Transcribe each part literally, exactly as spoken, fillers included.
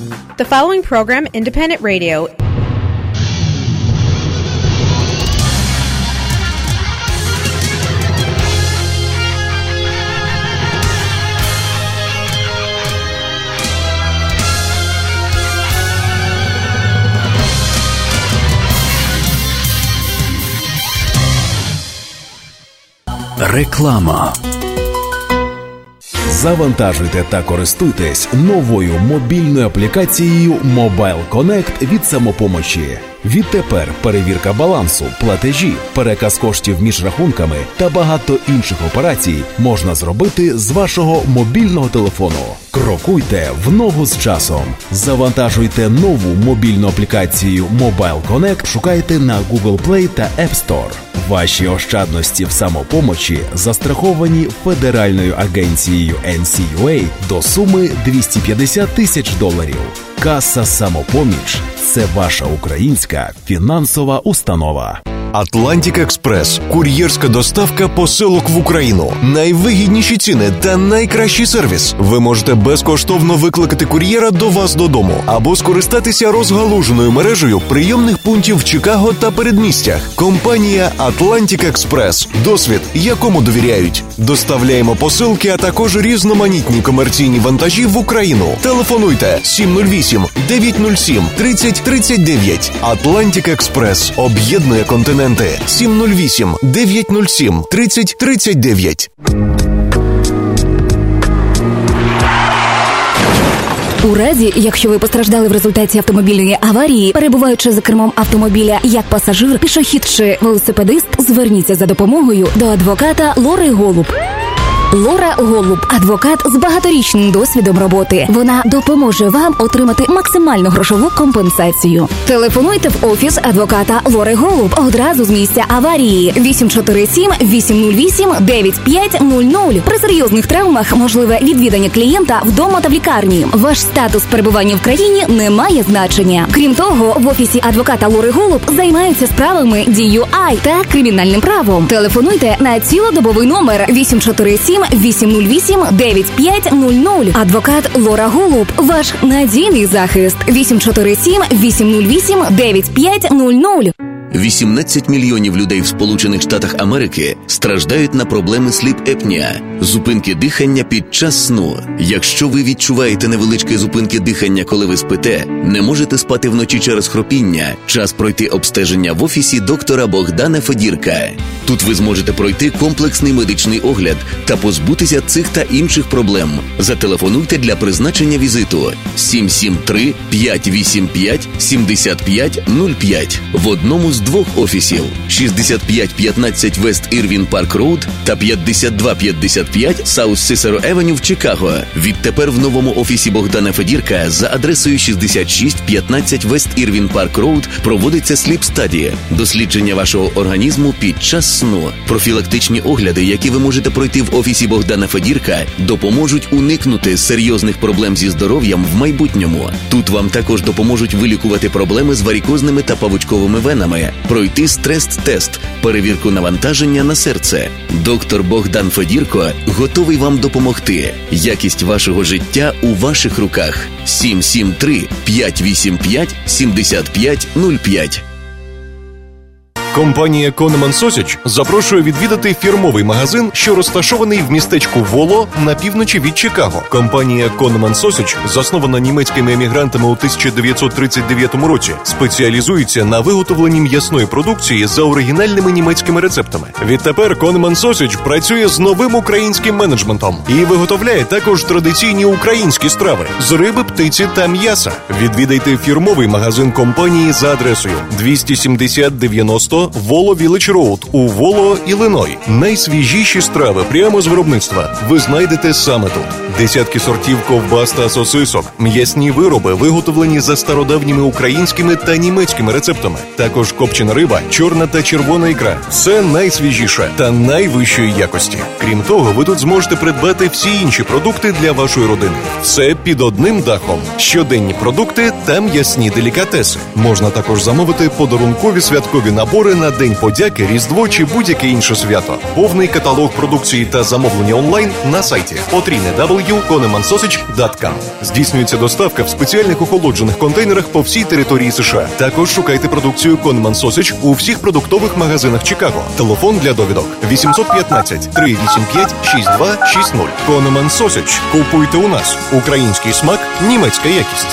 The following program, Independent Radio. Реклама. Завантажуйте та користуйтесь новою мобільною аплікацією Mobile Connect від «Самопомочі». Відтепер перевірка балансу, платежі, переказ коштів між рахунками та багато інших операцій можна зробити з вашого мобільного телефону. Крокуйте в ногу з часом. Завантажуйте нову мобільну аплікацію Mobile Connect, шукайте на Google Play та App Store. Ваші ощадності в «Самопомочі» застраховані Федеральною агенцією ен сі ю ей до суми двісті п'ятдесят тисяч доларів. Каса «Самопоміч» – це ваша українська фінансова установа. Атлантик Експрес. Кур'єрська доставка посилок в Україну. Найвигідніші ціни та найкращий сервіс. Ви можете безкоштовно викликати кур'єра до вас додому або скористатися розгалуженою мережею прийомних пунктів в Чикаго та передмістях. Компанія Атлантик Експрес. Досвід, якому довіряють. Доставляємо посилки, а також різноманітні комерційні вантажі в Україну. Телефонуйте сім нуль вісім дев'ять нуль сім тридцять тридцять дев'ять. Атлантик Експрес об'єднує континент. сім нуль вісім дев'ять нуль сім тридцять тридцять дев'ять. У разі, якщо ви постраждали в результаті автомобільної аварії, перебуваючи за кермом автомобіля як пасажир, пішохід чи велосипедист, зверніться за допомогою до адвоката Лори Голуб. Лора Голуб – адвокат з багаторічним досвідом роботи. Вона допоможе вам отримати максимальну грошову компенсацію. Телефонуйте в офіс адвоката Лори Голуб одразу з місця аварії. вісім чотири сім вісім нуль вісім дев'ять п'ять нуль нуль. При серйозних травмах можливе відвідання клієнта вдома та в лікарні. Ваш статус перебування в країні не має значення. Крім того, в офісі адвоката Лори Голуб займаються справами ді ю ай та кримінальним правом. Телефонуйте на цілодобовий номер вісім чотири сім вісім нуль вісім дев'ять п'ять нуль нуль. Адвокат Лора Голуб – ваш надійний захист. вісім чотири сім вісім нуль вісім дев'ять п'ять нуль нуль. вісімнадцять мільйонів людей в Сполучених Штатах Америки страждають на проблеми сліп-епнія – зупинки дихання під час сну. Якщо ви відчуваєте невеличкі зупинки дихання, коли ви спите, не можете спати вночі через хропіння, час пройти обстеження в офісі доктора Богдана Федірка. Тут ви зможете пройти комплексний медичний огляд та позбутися цих та інших проблем. Зателефонуйте для призначення візиту сім сім три п'ять вісім п'ять сім п'ять нуль п'ять в одному з двох офісів шістдесят п'ять п'ятнадцять Вест Ірвін Парк Роуд та п'ятдесят два п'ятдесят п'ять Саус Сісеро Евеню в Чикаго. Відтепер в новому офісі Богдана Федірка за адресою шістдесят шість п'ятнадцять Вест Ірвін Парк Роуд проводиться сліп-стадія – дослідження вашого організму під час сну. Профілактичні огляди, які ви можете пройти в офісі Богдана Федірка, допоможуть уникнути серйозних проблем зі здоров'ям в майбутньому. Тут вам також допоможуть вилікувати проблеми з варікозними та павучковими венами, пройти стрес-тест, перевірку навантаження на серце. Доктор Богдан Федірко готовий вам допомогти. Якість вашого життя у ваших руках. сім сім три п'ять вісім п'ять сім п'ять нуль п'ять. Компанія Конеман Сосідж запрошує відвідати фірмовий магазин, що розташований в містечку Воло на півночі від Чикаго. Компанія Конеман Сосідж, заснована німецькими емігрантами у тисяча дев'ятсот тридцять дев'ятому році, спеціалізується на виготовленні м'ясної продукції за оригінальними німецькими рецептами. Відтепер Конеман Сосідж працює з новим українським менеджментом і виготовляє також традиційні українські страви з риби, птиці та м'яса. Відвідайте фірмовий магазин компанії за адресою двісті сімдесят дев'яносто Воло Вілледж Роуд у Воло, Іллиной. Найсвіжіші страви прямо з виробництва ви знайдете саме тут. Десятки сортів ковбас та сосисок, м'ясні вироби, виготовлені за стародавніми українськими та німецькими рецептами. Також копчена риба, чорна та червона ікра. Все найсвіжіше та найвищої якості. Крім того, ви тут зможете придбати всі інші продукти для вашої родини. Все під одним дахом. Щоденні продукти та м'ясні делікатеси. Можна також замовити подарункові святкові набори добре на День подяки, Різдво чи будь-яке інше свято. Повний каталог продукції та замовлення онлайн на сайті о три крапка дабл ю крапка конеман сосидж крапка ком. Здійснюється доставка в спеціальних охолоджених контейнерах по всій території США. Також шукайте продукцію Конеман Сосидж у всіх продуктових магазинах Чикаго. Телефон для довідок вісімсот п'ятнадцять три вісім п'ять шість два шість нуль. Конеман Сосидж. Купуйте у нас. Український смак, німецька якість.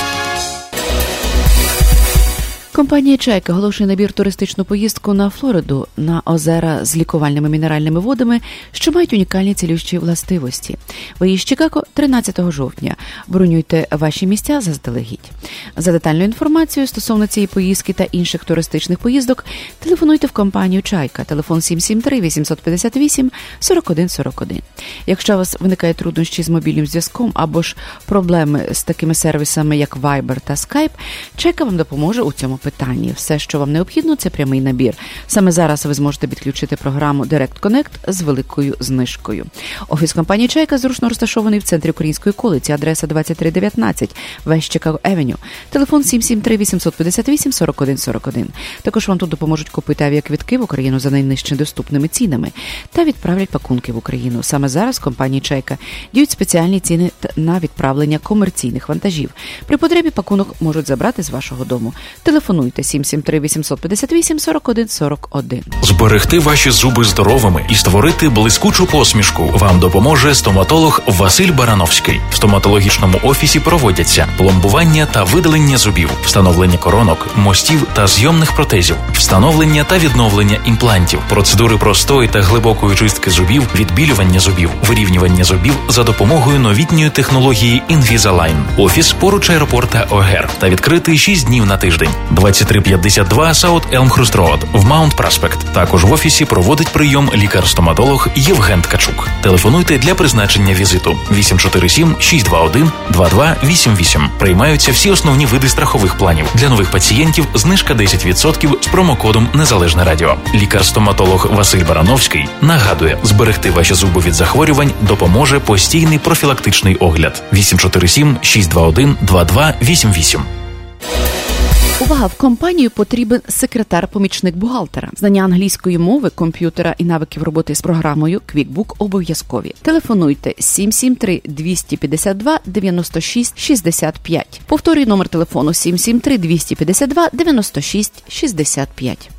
Компанія «Чайка» оголошує набір туристичну поїздку на Флориду, на озера з лікувальними мінеральними водами, що мають унікальні цілющі властивості. Виїзд Чикаго тринадцятого жовтня. Бронюйте ваші місця заздалегідь. За детальною інформацією стосовно цієї поїздки та інших туристичних поїздок телефонуйте в компанію «Чайка». Телефон сім сім три вісімсот п'ятдесят вісім сорок один сорок один. Якщо у вас виникають труднощі з мобільним зв'язком або ж проблеми з такими сервісами, як Viber та Skype, «Чайка» вам допоможе у цьому питанні. Все, що вам необхідно, це прямий набір. Саме зараз ви зможете підключити програму Direct Connect з великою знижкою. Офіс компанії «Чайка» зручно розташований в центрі Української колиці, адреса двадцять три дев'ятнадцять, West Chicago Avenue. Телефон сім сім три вісімсот п'ятдесят вісім сорок один сорок один. Також вам тут допоможуть купити авіаквитки в Україну за найнижче доступними цінами та відправлять пакунки в Україну. Саме зараз в компанії «Чайка» діють спеціальні ціни на відправлення комерційних вантажів. При потребі пакунок можуть забрати з вашого дому. Телефонуйте сім сім три вісімсот п'ятдесят вісім сорок один сорок один. Зберегти ваші зуби здоровими і створити блискучу посмішку вам допоможе стоматолог Василь Барановський. В стоматологічному офісі проводяться пломбування та видалення зубів, встановлення коронок, мостів та зйомних протезів, встановлення та відновлення імплантів, процедури простої та глибокої чистки зубів, відбілювання зубів, вирівнювання зубів за допомогою новітньої технології Invisalign. Офіс поруч аеропорта Огер та відкритий шість днів на тиждень. двадцять три п'ятдесят два South Elmhurst Road в Маунт Проспект. Також в офісі проводить прийом лікар-стоматолог Євген Ткачук. Телефонуйте для призначення візиту вісім чотири сім шість два один два два вісім вісім. Приймаються всі основні види страхових планів. Для нових пацієнтів знижка десять відсотків з промокодом «Незалежне радіо». Лікар-стоматолог Василь Барановський нагадує, зберегти ваші зуби від захворювань допоможе постійний профілактичний огляд. вісім чотири сім шість два один два два вісім вісім. Увага! В компанію потрібен секретар-помічник бухгалтера. Знання англійської мови, комп'ютера і навиків роботи з програмою QuickBook обов'язкові. Телефонуйте сім сім три двісті п'ятдесят два дев'яносто шість шістдесят п'ять. Повторюю номер телефону сім сім три двісті п'ятдесят два дев'яносто шість шістдесят п'ять.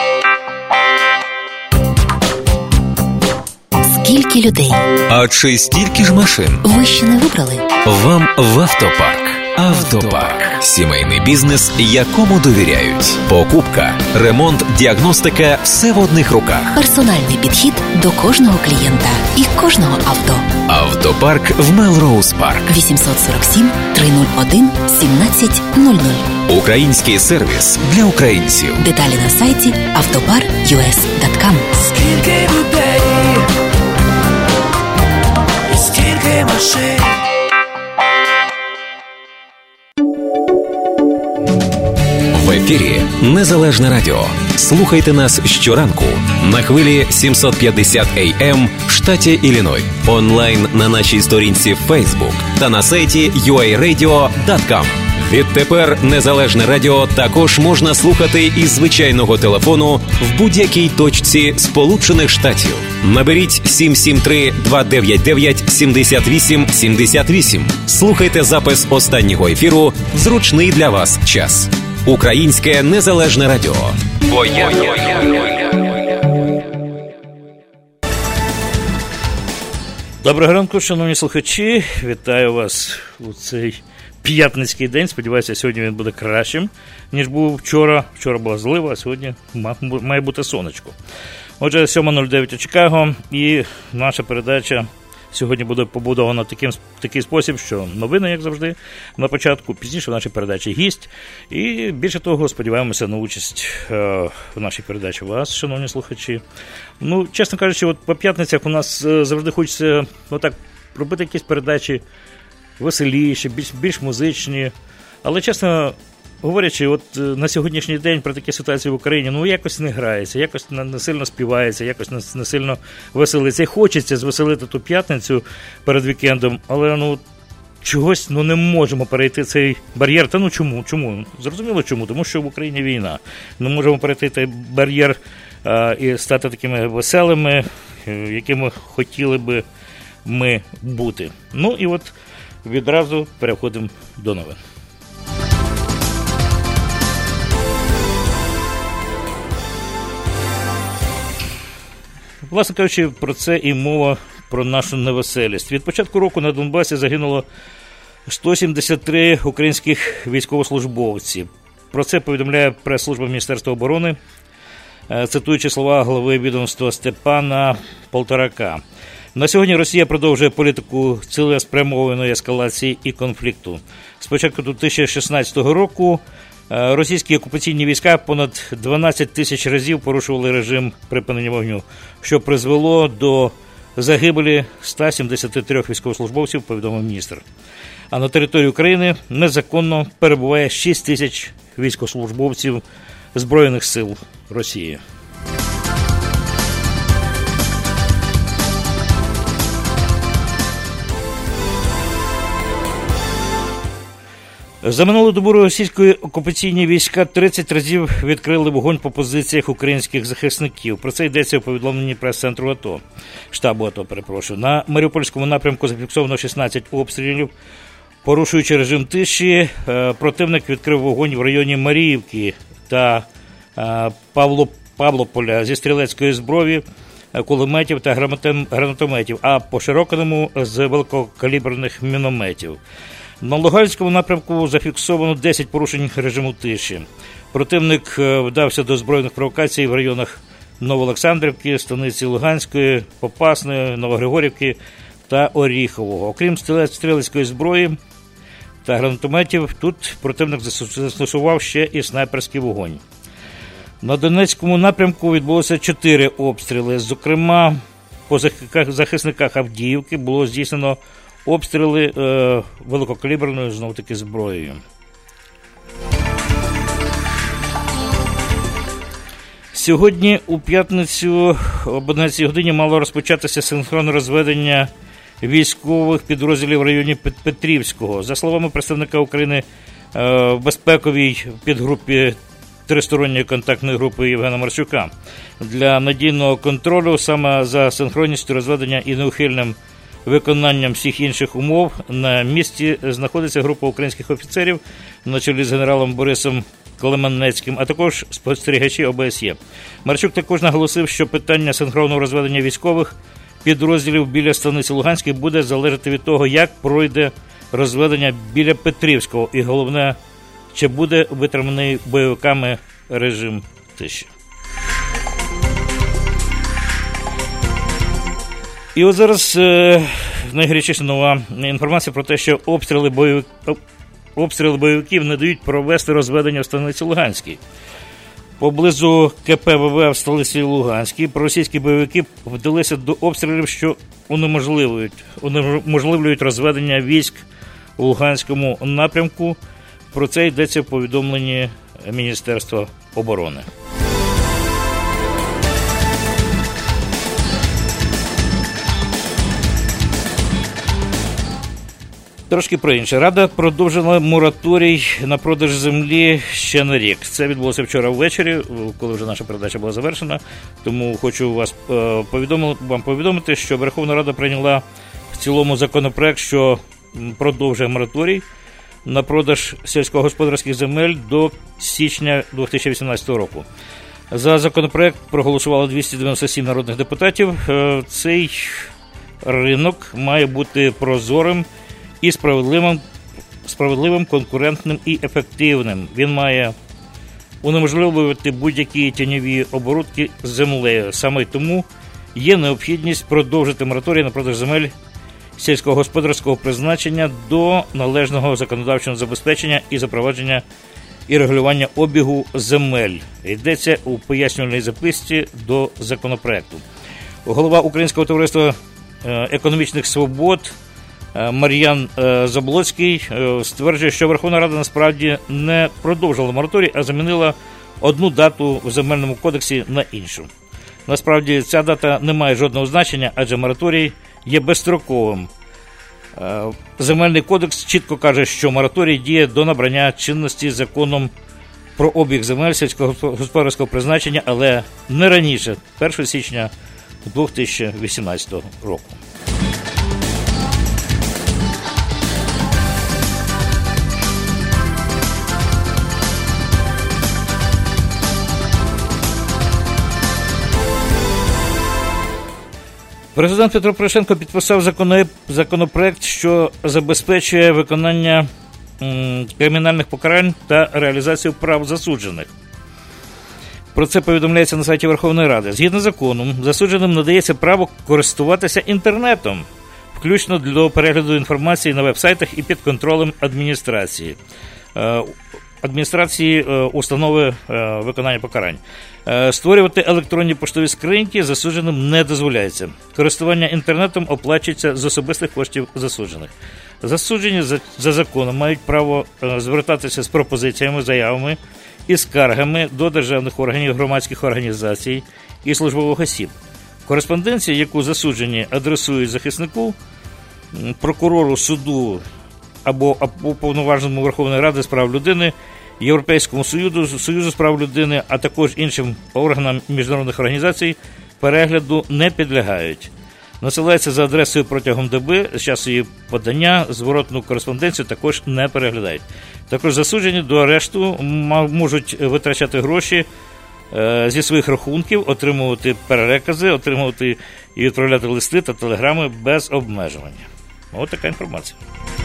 Скільки людей? А чи стільки ж машин? Ви ще не вибрали? Вам в автопарк. Автопарк. Сімейний бізнес, якому довіряють. Покупка, ремонт, діагностика – все в одних руках. Персональний підхід до кожного клієнта і кожного авто. Автопарк в Мелроуз Парк. вісімсот сорок сім триста один сімнадцять нуль нуль. Український сервіс для українців. Деталі на сайті автопар ю ес крапка ком. Скільки людей, і скільки машин. В ефірі Незалежне радіо. Слухайте нас щоранку на хвилі сімсот п'ятдесят ей ем в штаті Ілліной, онлайн на нашій сторінці Facebook та на сайті ю ей радіо крапка ком. Відтепер Незалежне радіо також можна слухати із звичайного телефону в будь-якій точці Сполучених Штатів. Наберіть сім сім три два дев'ять дев'ять сім вісім сім вісім. Слухайте запис останнього ефіру в зручний для вас час. Українське Незалежне радіо. Бо я... Доброго ранку, шановні слухачі. Вітаю вас у цей п'ятницький день. Сподіваюся, сьогодні він буде кращим, ніж був вчора. Вчора була злива, а сьогодні має бути сонечко. Отже, сьома нуль дев'ять у Чикаго, і наша передача сьогодні буде побудована таким, такий спосіб, що новини, як завжди, на початку, пізніше в нашій передачі гість. І більше того, сподіваємося на участь е, в нашій передачі вас, шановні слухачі. Ну, чесно кажучи, от по п'ятницях у нас е, завжди хочеться отак робити якісь передачі веселіші, більш, більш музичні. Але, чесно говорячи, от на сьогоднішній день про такі ситуації в Україні, ну, якось не грається, якось не сильно співається, якось не сильно веселиться. І хочеться звеселити ту п'ятницю перед вікендом, але, ну, чогось, ну, не можемо перейти цей бар'єр. Та ну чому? Чому? Зрозуміло чому, тому що в Україні війна. Не можемо перейти цей бар'єр і стати такими веселими, якими хотіли би ми бути. Ну і от відразу переходимо до новин. Власне кажучи, про це і мова, про нашу невеселість. Від початку року на Донбасі загинуло сто сімдесят три українських військовослужбовців. Про це повідомляє прес-служба Міністерства оборони, цитуючи слова голови відомства Степана Полторака. На сьогодні Росія продовжує політику цілеспрямованої ескалації і конфлікту. З початку дві тисячі шістнадцятого року російські окупаційні війська понад дванадцять тисяч разів порушували режим припинення вогню, що призвело до загибелі ста сімдесяти трьох військовослужбовців, повідомив міністр. А на території України незаконно перебуває шість тисяч військовослужбовців Збройних сил Росії. За минулу добу російські окупаційні війська тридцять разів відкрили вогонь по позиціях українських захисників. Про це йдеться у повідомленні прес-центру АТО, штабу АТО, перепрошую. На Маріупольському напрямку зафіксовано шістнадцять обстрілів. Порушуючи режим тиші, противник відкрив вогонь в районі Маріївки та Павло, Павлополя зі стрілецької зброї, кулеметів та гранатометів, а по Широкиному з великокаліберних мінометів. На Луганському напрямку зафіксовано десять порушень режиму тиші. Противник вдався до збройних провокацій в районах Новоолександрівки, Станиці Луганської, Попасної, Новогригорівки та Оріхового. Окрім стрілецької зброї та гранатометів, тут противник застосував ще і снайперський вогонь. На Донецькому напрямку відбулося чотири обстріли. Зокрема, по захисниках Авдіївки було здійснено обстріли е, великокаліберною, знов-таки, зброєю. Сьогодні, у п'ятницю, об одинадцятій годині мало розпочатися синхронне розведення військових підрозділів в районі Петрівського. За словами представника України е, в безпековій підгрупі тристоронньої контактної групи Євгена Марчука, для надійного контролю саме за синхронністю розведення і неухильним виконанням всіх інших умов на місці знаходиться група українських офіцерів на чолі з генералом Борисом Клеменецьким, а також спостерігачі О Б С Є. Марчук також наголосив, що питання синхронного розведення військових підрозділів біля станиці Луганської буде залежати від того, як пройде розведення біля Петрівського і, головне, чи буде витриманий бойовиками режим тиші. І от зараз е, найгарячіша нова інформація про те, що обстріли, бойовик, обстріли бойовиків не дають провести розведення в станиці Луганській. Поблизу К П В В в столиці Луганській проросійські бойовики вдалися до обстрілів, що унеможливлюють, унеможливлюють розведення військ у Луганському напрямку. Про це йдеться в повідомленні Міністерства оборони. Трошки про інше. Рада продовжила мораторій на продаж землі ще на рік. Це відбулося вчора ввечері, коли вже наша передача була завершена. Тому хочу вас повідомити, вам повідомити, що Верховна Рада прийняла в цілому законопроект, що продовжує мораторій на продаж сільськогосподарських земель до січня дві тисячі вісімнадцятого року. За законопроект проголосувало двісті дев'яносто сім народних депутатів. Цей ринок має бути прозорим і справедливим, справедливим, конкурентним і ефективним. Він має унеможливлювати будь-які тіньові оборудки з землею. Саме тому є необхідність продовжити мораторій на продаж земель сільськогосподарського призначення до належного законодавчого забезпечення і запровадження і регулювання обігу земель. Йдеться у пояснювальній записці до законопроекту. Голова Українського товариства економічних свобод Мар'ян Заблоцький стверджує, що Верховна Рада насправді не продовжила мораторій, а замінила одну дату в Земельному кодексі на іншу. Насправді ця дата не має жодного значення, адже мораторій є безстроковим. Земельний кодекс чітко каже, що мораторій діє до набрання чинності законом про обіг земель сільськогосподарського призначення, але не раніше першого січня дві тисячі вісімнадцятого року. Президент Петро Порошенко підписав законопроект, що забезпечує виконання м, кримінальних покарань та реалізацію прав засуджених. Про це повідомляється на сайті Верховної Ради. Згідно з законом, засудженим надається право користуватися інтернетом, включно для перегляду інформації на веб-сайтах і під контролем адміністрації. Адміністрації установи виконання покарань. Створювати електронні поштові скриньки засудженим не дозволяється. Користування інтернетом оплачується з особистих коштів засуджених. Засуджені за, за законом мають право звертатися з пропозиціями, заявами і скаргами до державних органів, громадських організацій і службових осіб. Кореспонденція, яку засуджені адресують захиснику, прокурору, суду або уповноваженому Верховної Ради з прав людини, Європейському Союзу, Союзу з прав людини, а також іншим органам міжнародних організацій, перегляду не підлягають. Насилається за адресою протягом доби, з часу її подання, зворотну кореспонденцію також не переглядають. Також засуджені до арешту можуть витрачати гроші е, зі своїх рахунків, отримувати перекази, отримувати і відправляти листи та телеграми без обмежування. Ось така інформація.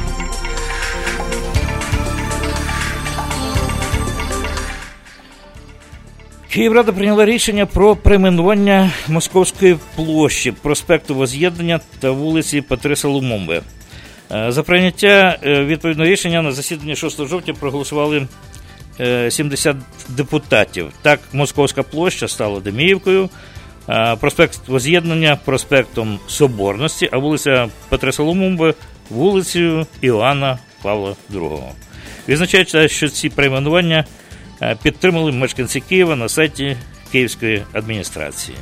Київрада прийняла рішення про перейменування Московської площі, проспекту Возз'єднання та вулиці Патриса Лумумби. За прийняття відповідного рішення на засіданні шостого жовтня проголосували сімдесят депутатів. Так, Московська площа стала Деміївкою, проспект Возз'єднання – проспектом Соборності, а вулиця Патриса Лумумби – вулицею Іоанна Павла другого. Відзначається, що ці перейменування підтримали мешканці Києва на сайті Київської адміністрації.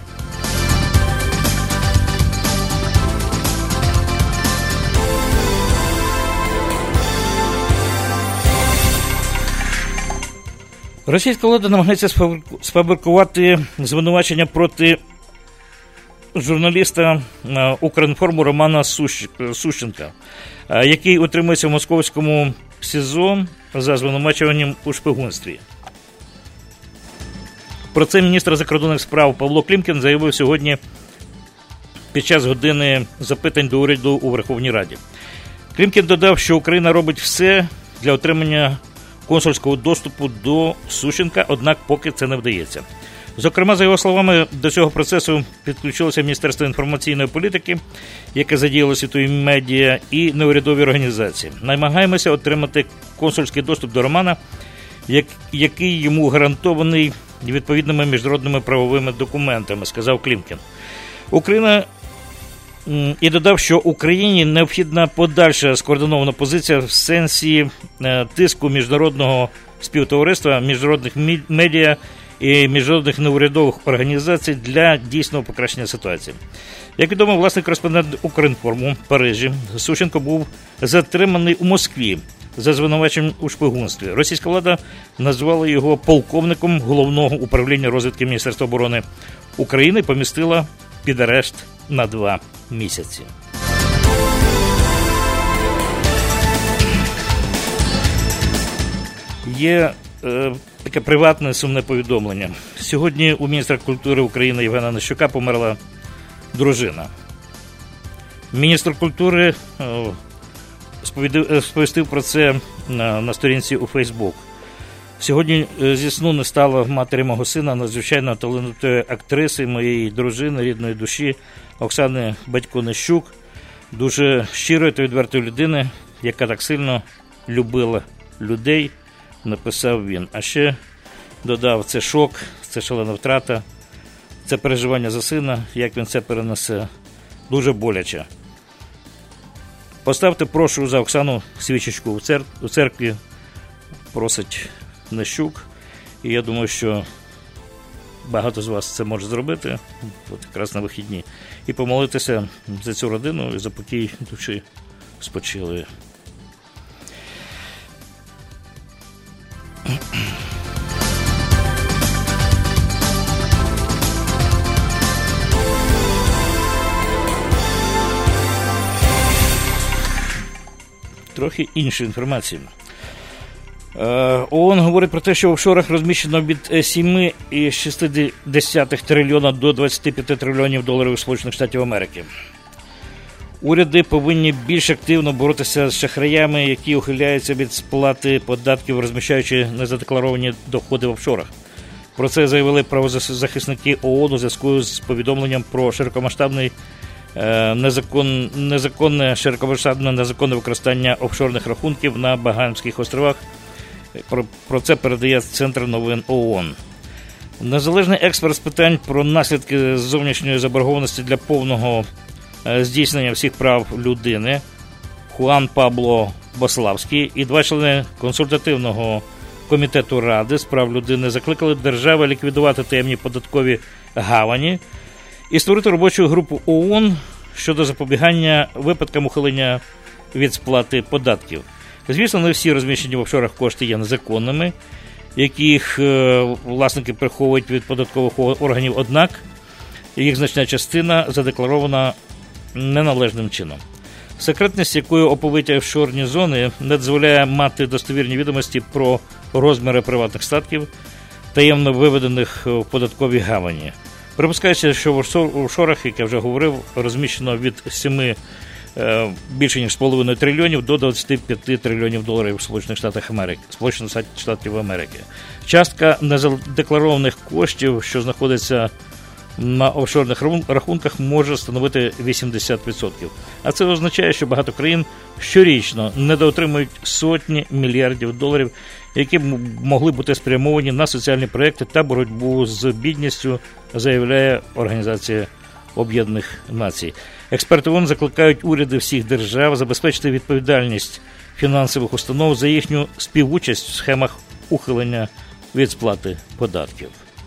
Російська влада намагається сфабрикувати звинувачення проти журналіста Укрінформу Романа Сущенка, який утримується в московському СІЗО за звинувачуванням у шпигунстві. Про це міністр закордонних справ Павло Клімкін заявив сьогодні під час години запитань до уряду у Верховній Раді. Клімкін додав, що Україна робить все для отримання консульського доступу до Сущенка, однак поки це не вдається. Зокрема, за його словами, до цього процесу підключилося Міністерство інформаційної політики, яке задіяло світові медіа і неурядові організації. Намагаємося отримати консульський доступ до Романа, який йому гарантований відповідними міжнародними правовими документами, сказав Клімкін. Україна і додав, що Україні необхідна подальша скоординована позиція в сенсі тиску міжнародного співтовариства, міжнародних медіа і міжнародних неурядових організацій для дійсного покращення ситуації. Як відомо, власний кореспондент Укрінформу в Парижі Сущенко був затриманий у Москві за звинуваченням у шпигунстві. Російська влада назвала його полковником Головного управління розвідки Міністерства оборони України і помістила під арешт на два місяці. Є е, таке приватне сумне повідомлення. Сьогодні у міністра культури України Євгена Нищука померла дружина. Міністр культури е, сповістив про це на, на сторінці у Фейсбук. Сьогодні зі сну не стала матері мого сина, надзвичайно талановитої актриси, моєї дружини, рідної душі Оксани Батько-Нищук, дуже щирої та відвертої людини, яка так сильно любила людей, написав він. А ще додав, це шок, це шалена втрата, це переживання за сина, як він це перенесе, дуже боляче. Поставте, прошу, за Оксану свічечку у, цер... у церкві, просить Нищук. І я думаю, що багато з вас це може зробити, от якраз на вихідні, і помолитися за цю родину і за покій душі спочилої. трохи іншої інформації. ООН говорить про те, що в офшорах розміщено від сім цілих шість десятих трильйона до двадцять п'ять трильйонів доларів Сполучених Штатів Америки. Уряди повинні більш активно боротися з шахраями, які ухиляються від сплати податків, розміщаючи незадекларовані доходи в офшорах. Про це заявили правозахисники ООН у зв'язку з повідомленням про широкомасштабний незакон, незаконне, широкомасштабне незаконне використання офшорних рахунків на Багамських островах. Про, про це передає Центр новин ООН. Незалежний експерт з питань про наслідки зовнішньої заборгованості для повного здійснення всіх прав людини Хуан Пабло Бославський і два члени консультативного комітету Ради з прав людини закликали держави ліквідувати таємні податкові гавані і створити робочу групу ООН щодо запобігання випадкам ухилення від сплати податків. Звісно, не всі розміщені в офшорах кошти є незаконними, яких власники приховують від податкових органів, однак їх значна частина задекларована неналежним чином. Секретність, якою оповиті офшорні зони, не дозволяє мати достовірні відомості про розміри приватних статків, таємно виведених в податкові гавані. Припускається, що в офшорах, як я вже говорив, розміщено від семи більше ніж з половиною трильйонів до двадцять п'ять трильйонів доларів Сполучених Штатів Америки. Сполучених Штатів Америки. Частка незадекларованих коштів, що знаходиться на офшорних рахунках, може становити вісімдесят відсотків. А це означає, що багато країн щорічно недоотримують сотні мільярдів доларів, які б могли бути спрямовані на соціальні проекти та боротьбу з бідністю, заявляє Організація Об'єднаних Націй. Експерти ООН закликають уряди всіх держав забезпечити відповідальність фінансових установ за їхню співучасть в схемах ухилення від сплати податків.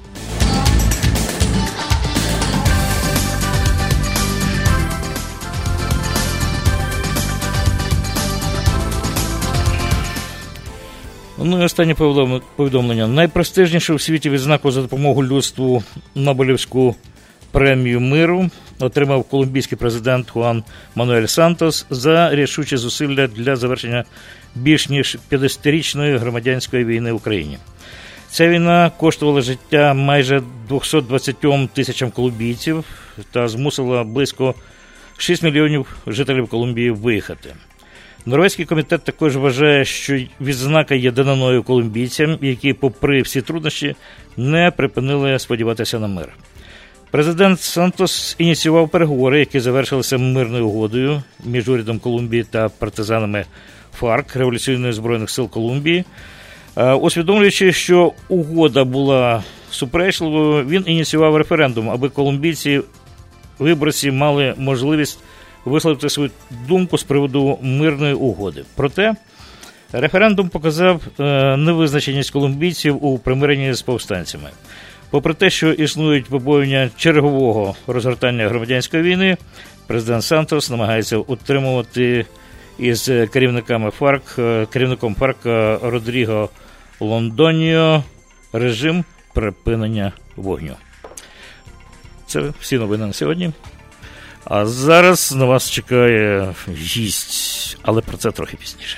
Ну і останнє повідомлення. Найпрестижнішу у світі відзнаку за допомогу людству Нобелівську премію миру отримав колумбійський президент Хуан Мануель Сантос за рішучі зусилля для завершення більш ніж п'ятдесятирічної громадянської війни в Україні. Ця війна коштувала життя майже двісті двадцять тисячам колумбійців та змусила близько шість мільйонів жителів Колумбії виїхати. Норвезький комітет також вважає, що відзнака є даниною колумбійцям, які, попри всі труднощі, не припинили сподіватися на мир. Президент Сантос ініціював переговори, які завершилися мирною угодою між урядом Колумбії та партизанами ФАРК, Революційних збройних сил Колумбії. Усвідомлюючи, що угода була суперечливою, він ініціював референдум, аби колумбійці, виборці, мали можливість висловити свою думку з приводу мирної угоди. Проте референдум показав невизначеність колумбійців у примиренні з повстанцями. Попри те, що існують побоювання чергового розгортання громадянської війни, президент Сантос намагається утримувати із керівниками ФАРК, керівником ФАРК Родріго Лондоніо режим припинення вогню. Це всі новини на сьогодні. А зараз на вас чекає гість, але про це трохи пізніше.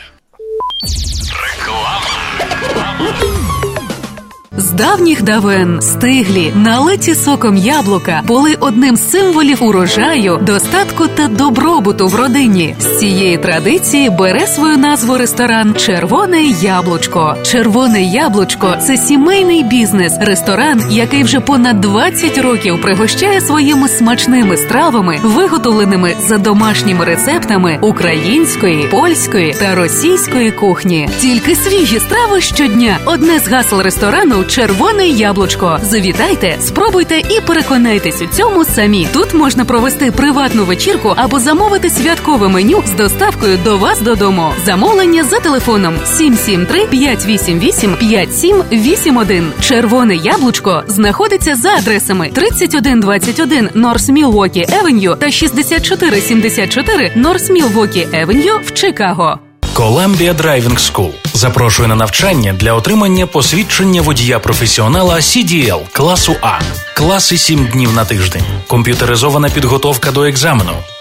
Реклама. З давніх давен стиглі, налиті соком яблука були одним з символів урожаю, достатку та добробуту в родині. З цієї традиції бере свою назву ресторан «Червоне яблучко». «Червоне яблучко» – це сімейний бізнес, ресторан, який вже понад двадцять років пригощає своїми смачними стравами, виготовленими за домашніми рецептами української, польської та російської кухні. Тільки свіжі страви щодня. Одне з гасел ресторану «Червоне яблучко». Завітайте, спробуйте і переконайтесь у цьому самі. Тут можна провести приватну вечірку або замовити святкове меню з доставкою до вас додому. Замовлення за телефоном сім сім три п'ять вісім вісім п'ять сім вісім один. «Червоне яблучко» знаходиться за адресами тридцять один двадцять один North Milwaukee Avenue та шістдесят чотири сімдесят чотири North Milwaukee Avenue в Чикаго. Columbia Driving School запрошує на навчання для отримання посвідчення водія-професіонала сі ді ел класу А. Класи сім днів на тиждень. Комп'ютеризована підготовка до екзамену.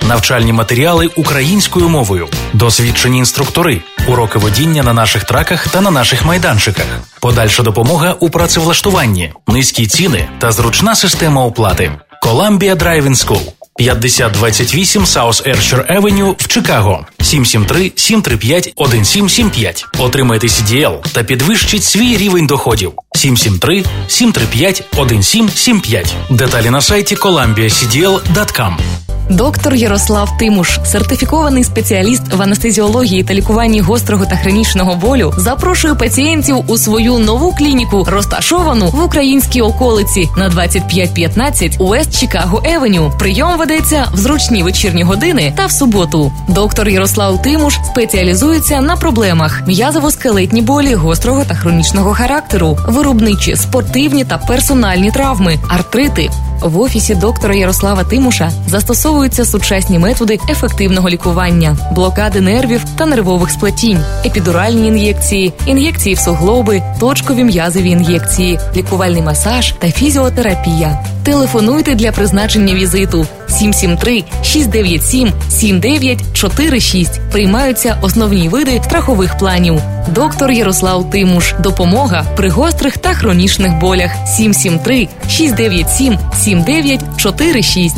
навчальні матеріали українською мовою, досвідчені інструктори, уроки водіння на наших траках та на наших майданчиках, подальша допомога у працевлаштуванні, низькі ціни та зручна система оплати. Columbia Driving School. п'ятдесят двадцять вісім South Archer Avenue в Чикаго. сім сім три сім три п'ять один сім сім п'ять. Отримайте сі ді ел та підвищіть свій рівень доходів. сім сім три сім три п'ять один сім сім п'ять. Деталі на сайті columbia c d l dot com. Доктор Ярослав Тимуш, сертифікований спеціаліст в анестезіології та лікуванні гострого та хронічного болю, запрошує пацієнтів у свою нову клініку, розташовану в українській околиці на двадцять п'ять п'ятнадцять Уест Чикаго Евеню. Прийом ведеться в зручні вечірні години та в суботу. Доктор Ярослав Тимуш спеціалізується на проблемах м'язово-скелетні болі гострого та хронічного характеру, виробничі, спортивні та персональні травми, артрити. В офісі доктора Ярослава Тимуша застосовуються сучасні методи ефективного лікування, блокади нервів та нервових сплетінь, епідуральні ін'єкції, ін'єкції в суглоби, точкові м'язові ін'єкції, лікувальний масаж та фізіотерапія. Телефонуйте для призначення візиту сім сім три шість дев'ять сім сім дев'ять чотири шість. Приймаються основні види страхових планів. Доктор Ярослав Тимуш. Допомога при гострих та хронічних болях. сім сім три шість дев'ять сім сім дев'ять чотири шість.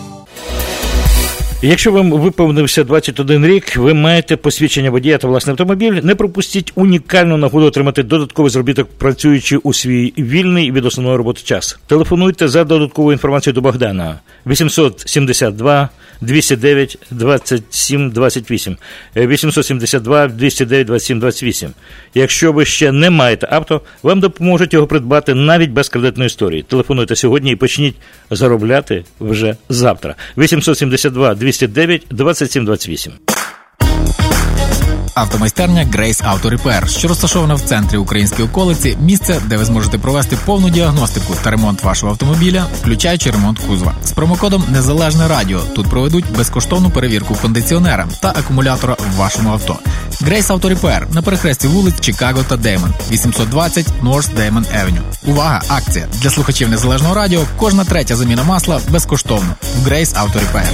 Якщо вам виповнився двадцять один рік, ви маєте посвідчення водія та власний автомобіль, не пропустіть унікальну нагоду отримати додатковий заробіток, працюючи у свій вільний від основної роботи час. Телефонуйте за додатковою інформацією до Богдана. вісімсот сімдесят два двісті дев'ять двадцять сім двадцять вісім. вісімсот сімдесят два двісті дев'ять двадцять сім двадцять вісім. Якщо ви ще не маєте авто, вам допоможуть його придбати навіть без кредитної історії. Телефонуйте сьогодні і почніть заробляти вже завтра. вісімсот сімдесят два двісті дев'ять двадцять сім двадцять вісім. Автомайстерня Grace Auto Repair, що розташована в центрі української околиці, місце, де ви зможете провести повну діагностику та ремонт вашого автомобіля, включаючи ремонт кузова. З промокодом «Незалежне радіо» тут проведуть безкоштовну перевірку кондиціонера та акумулятора в вашому авто. Grace Auto Repair на перехресті вулиць Чикаго та Деймон, вісімсот двадцять North Damon Avenue. Увага! Акція! Для слухачів Незалежного радіо кожна третя заміна масла безкоштовно в Grace Auto Repair.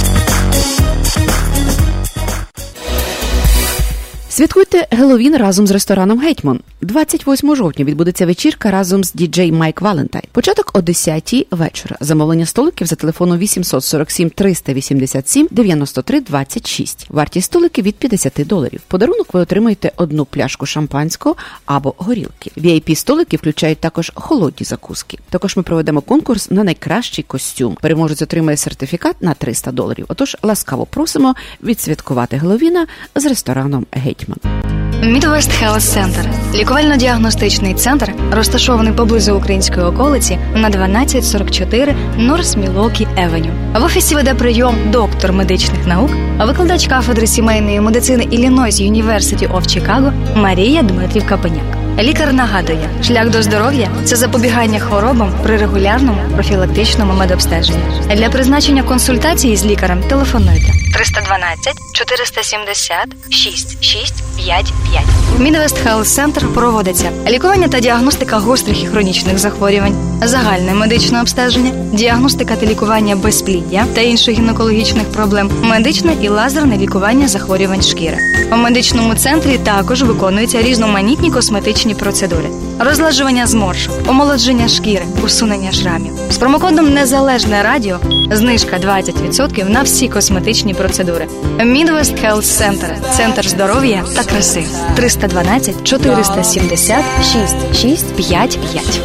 Святкуйте Геловін разом з рестораном «Гетьман». двадцять восьмого жовтня відбудеться вечірка разом з діджей Майк Валентайн. Початок о десятій вечора. Замовлення столиків за телефоном вісімсот сорок сім триста вісімдесят сім дев'яносто три двадцять шість. Вартість столиків від п'ятдесят доларів. В подарунок ви отримаєте одну пляшку шампанського або горілки. ві ай пі-столики включають також холодні закуски. Також ми проведемо конкурс на найкращий костюм. Переможець отримає сертифікат на триста доларів. Отож, ласкаво просимо відсвяткувати Геловіна з рестораном «Гетьман». Midwest Health Center – лікувально-діагностичний центр, розташований поблизу української околиці на дванадцять сорок чотири North Milwaukee Avenue. В офісі веде прийом доктор медичних наук, викладач кафедри сімейної медицини Illinois University of Chicago Марія Дмитрів-Капеняк. Лікар нагадує, шлях до здоров'я – це запобігання хворобам при регулярному профілактичному медобстеженні. Для призначення консультації з лікарем телефонуйте триста дванадцять чотириста сімдесят шість шість п'ять п'ять. В Midwest Health Center проводиться лікування та діагностика гострих і хронічних захворювань, загальне медичне обстеження, діагностика та лікування безпліддя та інших гінекологічних проблем, медичне і лазерне лікування захворювань шкіри. У медичному центрі також виконуються різноманітні косметичні процедури: розлежування зморшок, омолодження шкіри, усунення шрамів. З промокодом «Незалежне радіо» знижка двадцять відсотків на всі косметичні процедури. Midwest Health Center – центр здоров'я та краси. триста дванадцять чотириста сімдесят шість шість п'ять п'ять.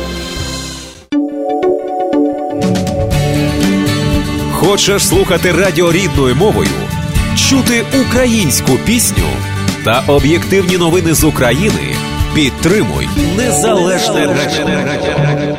Хочеш слухати радіо рідною мовою? Чути українську пісню та об'єктивні новини з України? Підтримуй Незалежне радіо.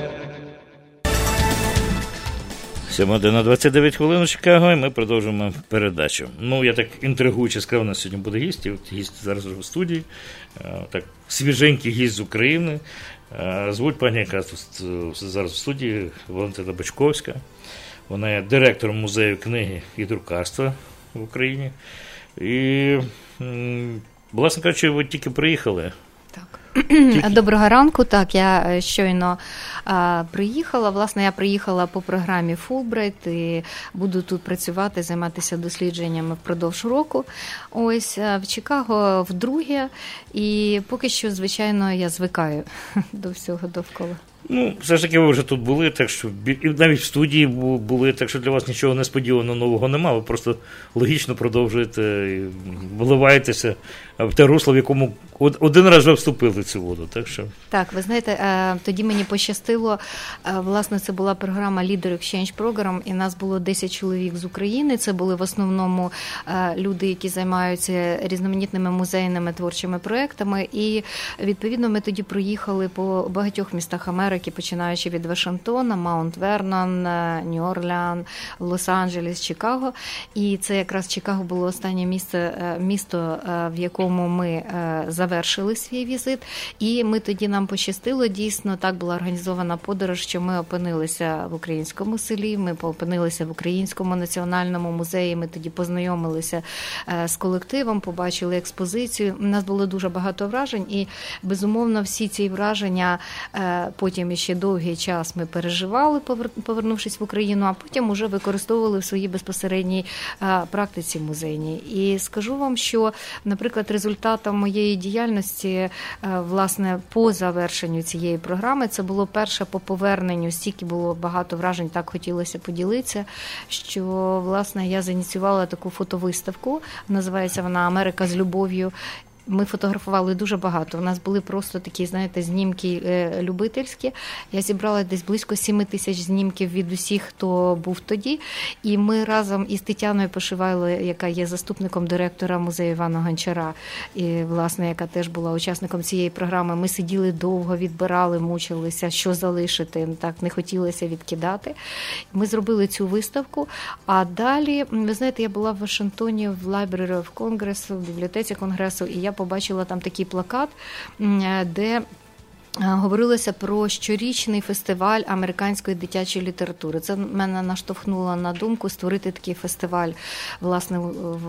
сьома година двадцять дев'ять хвилин у Чикаго, і ми продовжуємо передачу. Ну, я так інтригуючи сказав, у нас сьогодні буде гість, і от гість зараз в студії, так свіженький гість з України. Звуть пані, яка тут зараз в студії, Валентина Бочковська. Вона є директором музею книги і друкарства в Україні. І, власне кажучи, ви тільки приїхали. Так. Доброго ранку. Так, я щойно а, приїхала. Власне, я приїхала по програмі Фулбрайт і буду тут працювати, займатися дослідженнями впродовж року. Ось в Чикаго вдруге. І поки що, звичайно, я звикаю до всього довкола. Ну, все ж таки ви вже тут були, так що і навіть в студії були, так що для вас нічого несподіваного нового немає, ви просто логічно продовжуєте і вливаєтеся в те русло, в якому один раз вже вступили в цю воду. Так, що... так, ви знаєте, тоді мені пощастило, власне, це була програма Leader Exchange Program, і нас було десять чоловік з України, це були в основному люди, які займаються різноманітними музейними творчими проектами, і, відповідно, ми тоді проїхали по багатьох містах Америки, починаючи від Вашингтона, Маунт-Вернон, Нью-Орлеан, Лос-Анджелес, Чикаго. І це якраз Чикаго було останнє місце, місто, в якому ми завершили свій візит. І ми тоді, нам пощастило, дійсно, так була організована подорож, що ми опинилися в українському селі, ми опинилися в Українському національному музеї, ми тоді познайомилися з колективом, побачили експозицію. У нас було дуже багато вражень, і, безумовно, всі ці враження потім ще довгий час ми переживали, повернувшись в Україну, а потім уже використовували в своїй безпосередній практиці музейній. І скажу вам, що, наприклад, результатом моєї діяльності, власне, по завершенню цієї програми, це було перше по поверненню, стільки було багато вражень, так хотілося поділитися, що, власне, я зініціювала таку фотовиставку, називається вона «Америка з любов'ю». Ми фотографували дуже багато. У нас були просто такі, знаєте, знімки любительські. Я зібрала десь близько сім тисяч знімків від усіх, хто був тоді. І ми разом із Тетяною Пошивайло, яка є заступником директора музею Івана Гончара, і, власне, яка теж була учасником цієї програми, ми сиділи довго, відбирали, мучилися, що залишити, так не хотілося відкидати. Ми зробили цю виставку, а далі, ви знаєте, я була в Вашингтоні в Library of Congress, в бібліотеці Конгресу, і я побачила там такий плакат, де говорилося про щорічний фестиваль американської дитячої літератури. Це мене наштовхнуло на думку створити такий фестиваль, власне,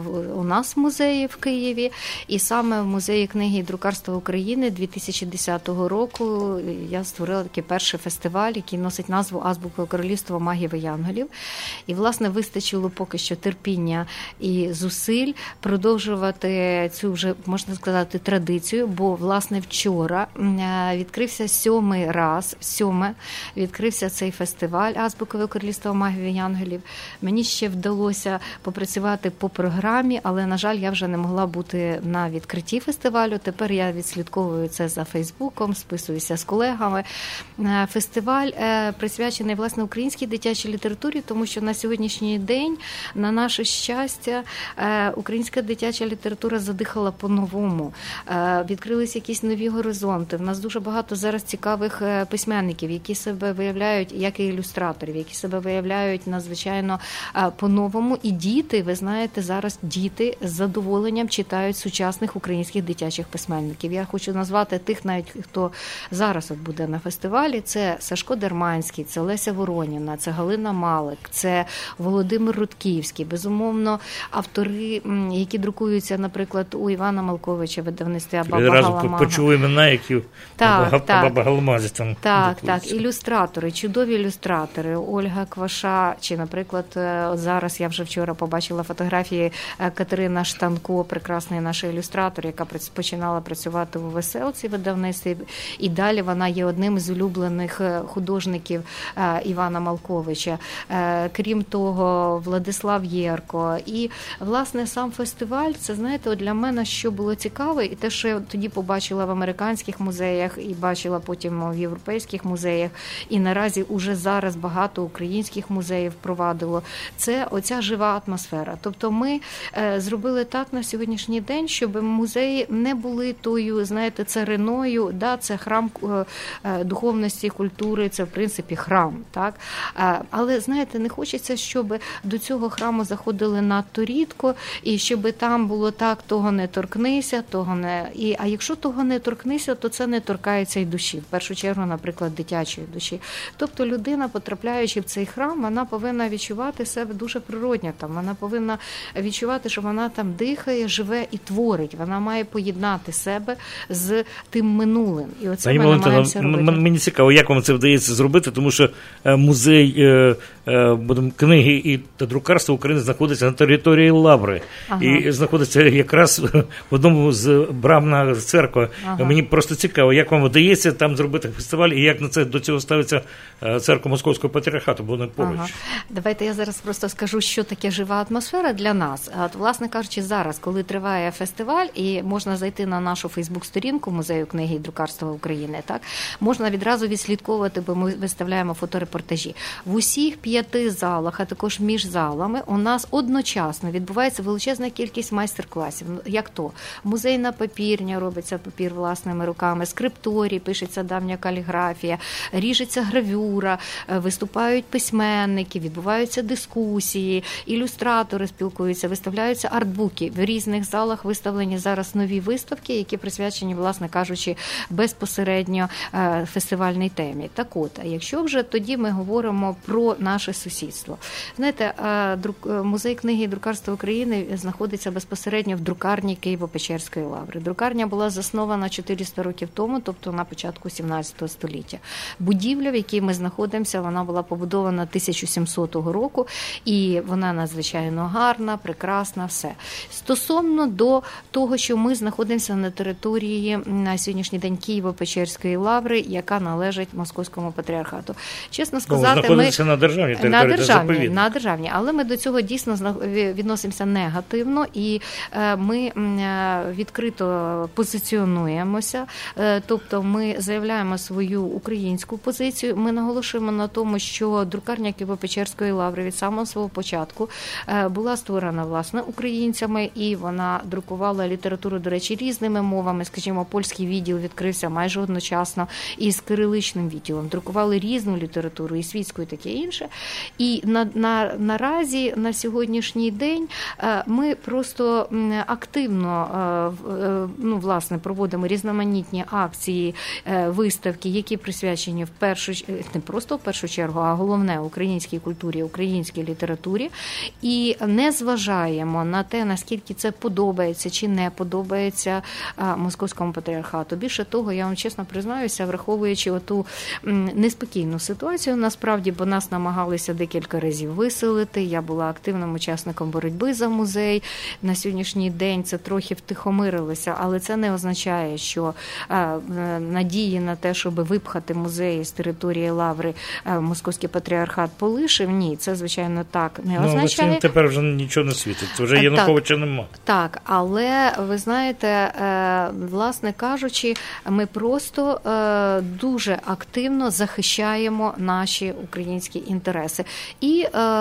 у нас в музеї в Києві. І саме в Музеї книги і друкарства України дві тисячі десятого року я створила такий перший фестиваль, який носить назву «Азбука королівства магів і янголів». І, власне, вистачило поки що терпіння і зусиль продовжувати цю вже, можна сказати, традицію, бо, власне, вчора відкрили Відкрився сьомий раз, сьоме, відкрився цей фестиваль «Азбукове королівство магів і янголів». Мені ще вдалося попрацювати по програмі, але, на жаль, я вже не могла бути на відкритті фестивалю. Тепер я відслідковую це за Фейсбуком, списуюся з колегами. Фестиваль присвячений, власне, українській дитячій літературі, тому що на сьогоднішній день, на наше щастя, українська дитяча література задихала по-новому. Відкрилися якісь нові горизонти. В нас дуже багато зараз цікавих письменників, які себе виявляють, як і ілюстраторів, які себе виявляють надзвичайно по-новому. І діти, ви знаєте, зараз діти з задоволенням читають сучасних українських дитячих письменників. Я хочу назвати тих, навіть хто зараз от буде на фестивалі. Це Сашко Дерманський, це Леся Вороніна, це Галина Малик, це Володимир Рудківський. Безумовно, автори, які друкуються, наприклад, у Івана Малковича в видавництві «Баба Галамага». Відразу почули імена, які Так, так, там так, так, ілюстратори, чудові ілюстратори, Ольга Кваша, чи, наприклад, от зараз я вже вчора побачила фотографії Катерина Штанко, прекрасний наш ілюстратор, яка починала працювати у веселці видавництві, і далі вона є одним з улюблених художників Івана Малковича. Крім того, Владислав Єрко. І, власне, сам фестиваль, це, знаєте, для мене, що було цікаве, і те, що я тоді побачила в американських музеях, і бачила потім в європейських музеях, і наразі уже зараз багато українських музеїв впровадило, це оця жива атмосфера. Тобто ми е, зробили так на сьогоднішній день, щоб музеї не були тою, знаєте, цариною, да, це храм е, духовності, культури, це, в принципі, храм, так? Е, але, знаєте, не хочеться, щоб до цього храму заходили надто рідко, і щоб там було так, того не торкнися, того не... І, а якщо того не торкнися, то це не торкається торкається і душі, в першу чергу, наприклад, дитячої душі. Тобто людина, потрапляючи в цей храм, вона повинна відчувати себе дуже природньо там, вона повинна відчувати, що вона там дихає, живе і творить, вона має поєднати себе з тим минулим. І оце ми намагаємося робити. Мені цікаво, як вам це вдається зробити, тому що музей е, е, книги і та друкарства України знаходиться на території Лаври. Ага. І знаходиться якраз в одному з брам на церкви. Ага. Мені просто цікаво, як вам вдається там зробити фестиваль і як на це до цього ставиться церква Московського патріархату, бо вони поруч. Ага. Давайте я зараз просто скажу, що таке жива атмосфера для нас. От, власне кажучи, зараз, коли триває фестиваль, і можна зайти на нашу фейсбук-сторінку Музею книги і друкарства України, так, можна відразу відслідковувати, бо ми виставляємо фоторепортажі. В усіх п'яти залах, а також між залами, у нас одночасно відбувається величезна кількість майстер-класів. Як то? Музейна папірня, робиться папір власними руками, скрипторій, пишеться давня каліграфія, ріжеться гравюра, виступають письменники, відбуваються дискусії, ілюстратори спілкуються, виставляються артбуки. В різних залах виставлені зараз нові виставки, які присвячені, власне кажучи, безпосередньо фестивальній темі. Так от, а якщо вже тоді ми говоримо про наше сусідство. Знаєте, Музей книги і друкарства України знаходиться безпосередньо в друкарні Києво-Печерської лаври. Друкарня була заснована чотириста років тому, тобто на початку сімнадцятого століття. Будівля, в якій ми знаходимося, вона була побудована тисяча сімсотого року, і вона надзвичайно гарна, прекрасна, все. Стосовно до того, що ми знаходимося на території на сьогоднішній день Києво-Печерської лаври, яка належить Московському патріархату. Чесно сказати, ну, знаходиться ми... на державній території, на державній, на державній, але ми до цього дійсно відносимося негативно, і ми відкрито позиціонуємося, тобто ми заявляємо свою українську позицію, ми наголошуємо на тому, що друкарня Києво-Печерської лаври від самого свого початку була створена, власне, українцями, і вона друкувала літературу, до речі, різними мовами, скажімо, польський відділ відкрився майже одночасно із кириличним відділом, друкували різну літературу, і світську, і таке інше. І на, на, наразі, на сьогоднішній день, ми просто активно, ну, власне, проводимо різноманітні акції, виставки, які присвячені в першу, не просто в першу чергу, а головне українській культурі, українській літературі, і не зважаємо на те, наскільки це подобається чи не подобається Московському патріархату. Більше того, я вам чесно признаюся, враховуючи оту неспокійну ситуацію, насправді, бо нас намагалися декілька разів виселити, я була активним учасником боротьби за музей, на сьогоднішній день це трохи втихомирилося, але це не означає, що надії на те, щоб випхати музей з території Лаври, Московський патріархат полишив, ні, це, звичайно, так не означає. Ну, тепер вже нічого не світить, вже Януковича нема. Так, але, ви знаєте, власне кажучи, ми просто дуже активно захищаємо наші українські інтереси. І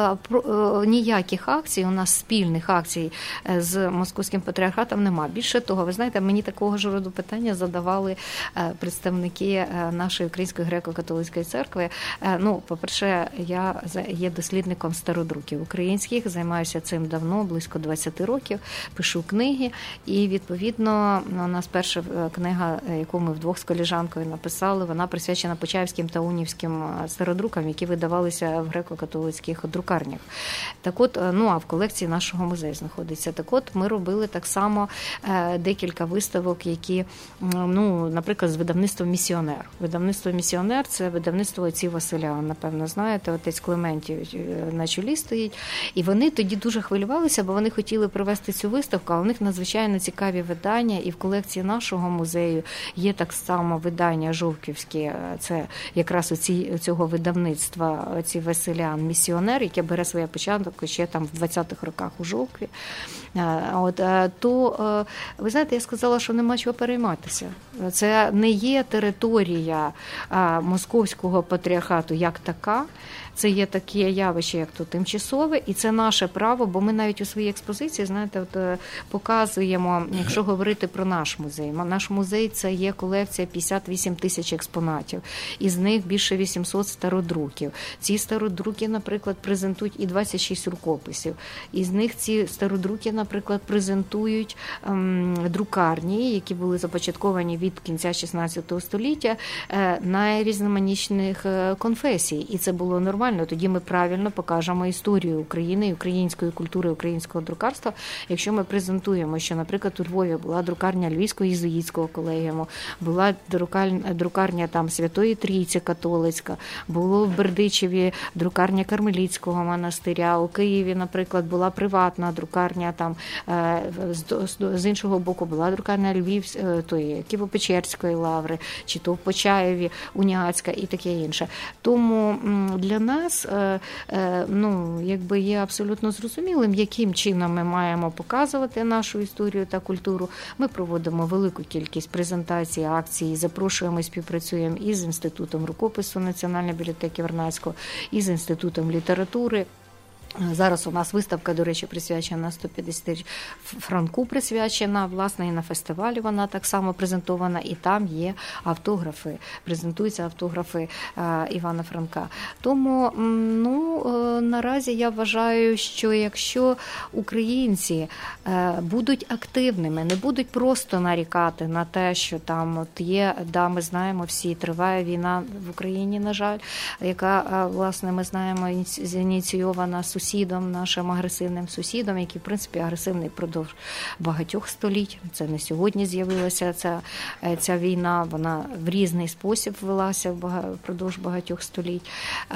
ніяких акцій, у нас спільних акцій з Московським патріархатом нема. Більше того, ви знаєте, мені такого ж роду питання задавали представники нашої Української греко-католицької церкви. Ну, по-перше, я є дослідником стародруків українських, займаюся цим давно, близько двадцять років, пишу книги, і, відповідно, у нас перша книга, яку ми вдвох з колежанкою написали, вона присвячена почаївським та унівським стародрукам, які видавалися в греко-католицьких друкарнях. Так от, ну, а в колекції нашого музею знаходиться. Так от, ми робили так само декілька виставок, які, ну, наприклад, з видавництвом «Місіонер». Видавництво «Місіонер» – це видавництво отців Василя, напевно, знаєте, отець Клементій на чолі стоїть. І вони тоді дуже хвилювалися, бо вони хотіли провести цю виставку, а у них надзвичайно цікаві видання, і в колекції нашого музею є так само видання жовківське, це якраз оці, цього видавництва отців Василян «Місіонер», яке бере своє початок ще там в двадцятих роках у Жовкві. От, то, ви знаєте, я сказала, що нема чого перейматися. Це не є територія Московського патріархату як така, це є таке явище, як то тимчасове, і це наше право, бо ми навіть у своїй експозиції, знаєте, от, показуємо, якщо говорити про наш музей. Наш музей – це є колекція п'ятдесят вісім тисяч експонатів, із них більше вісімсот стародруків. Ці стародруки, наприклад, презентують і двадцять шість рукописів. Із них ці стародруки, наприклад, презентують ем, друкарні, які були започатковані від кінця шістнадцятого шістнадцятого століття найрізноманітніших конфесій. І це було нормально. Тоді ми правильно покажемо історію України, української культури, українського друкарства, якщо ми презентуємо, що, наприклад, у Львові була друкарня Львівського єзуїтського колегіуму, була друкарня, друкарня там Святої Трійці католицька, було в Бердичеві друкарня Кармелітського монастиря, у Києві, наприклад, була приватна друкарня, там з іншого боку була друкарня Львів, тої Києво-Печерської лаври, чи то в Почаєві Уніатська і таке інше. Тому для нас, ну, якби є абсолютно зрозумілим, яким чином ми маємо показувати нашу історію та культуру. Ми проводимо велику кількість презентацій, акцій, запрошуємо і співпрацюємо із Інститутом рукопису Національної бібліотеки Вернадського, із Інститутом літератури. Зараз у нас виставка, до речі, присвячена сто п'ятдесят Франку присвячена, власне, і на фестивалі вона так само презентована, і там є автографи, презентуються автографи Івана Франка. Тому, ну, наразі я вважаю, що якщо українці будуть активними, не будуть просто нарікати на те, що там от є, да, ми знаємо всі, триває війна в Україні, на жаль, яка, власне, ми знаємо, зініційована сусідом, нашим агресивним сусідом, який, в принципі, агресивний впродовж багатьох століть. Це не сьогодні з'явилася ця, ця війна, вона в різний спосіб велася впродовж багатьох століть.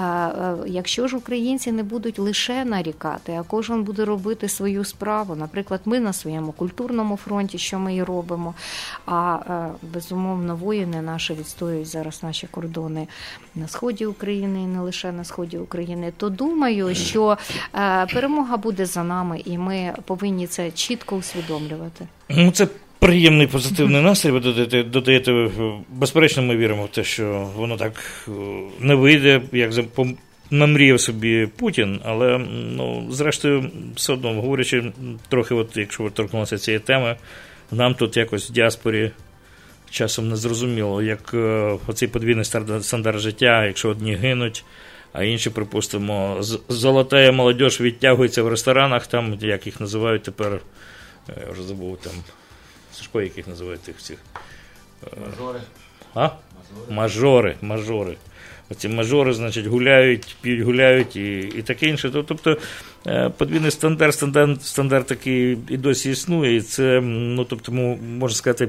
Якщо ж українці не будуть лише нарікати, а кожен буде робити свою справу, наприклад, ми на своєму культурному фронті, що ми і робимо, а, безумовно, воїни наші відстоюють зараз наші кордони на сході України і не лише на сході України, то думаю, що перемога буде за нами, і ми повинні це чітко усвідомлювати. Ну, це приємний позитивний настрій, ви додаєте, додаєте, безперечно, ми віримо в те, що воно так не вийде, як намріяв собі Путін, але, ну, зрештою, все одно, говорячи трохи, от, якщо ви торкнулися цієї теми, нам тут якось в діаспорі часом не зрозуміло, як оцей подвійний стандарт життя, якщо одні гинуть, а інші, припустимо, золотая молодіж відтягується в ресторанах, там, як їх називають тепер, я вже забув, там, Сашко, як їх називають тих всіх? Мажори. А? Мажори, мажори. Оці мажори, значить, гуляють, п'ють, гуляють і, і таке інше. Тобто, подвійний стандарт, стандарт, стандарт такий і досі існує, і це, ну, тобто, можна сказати,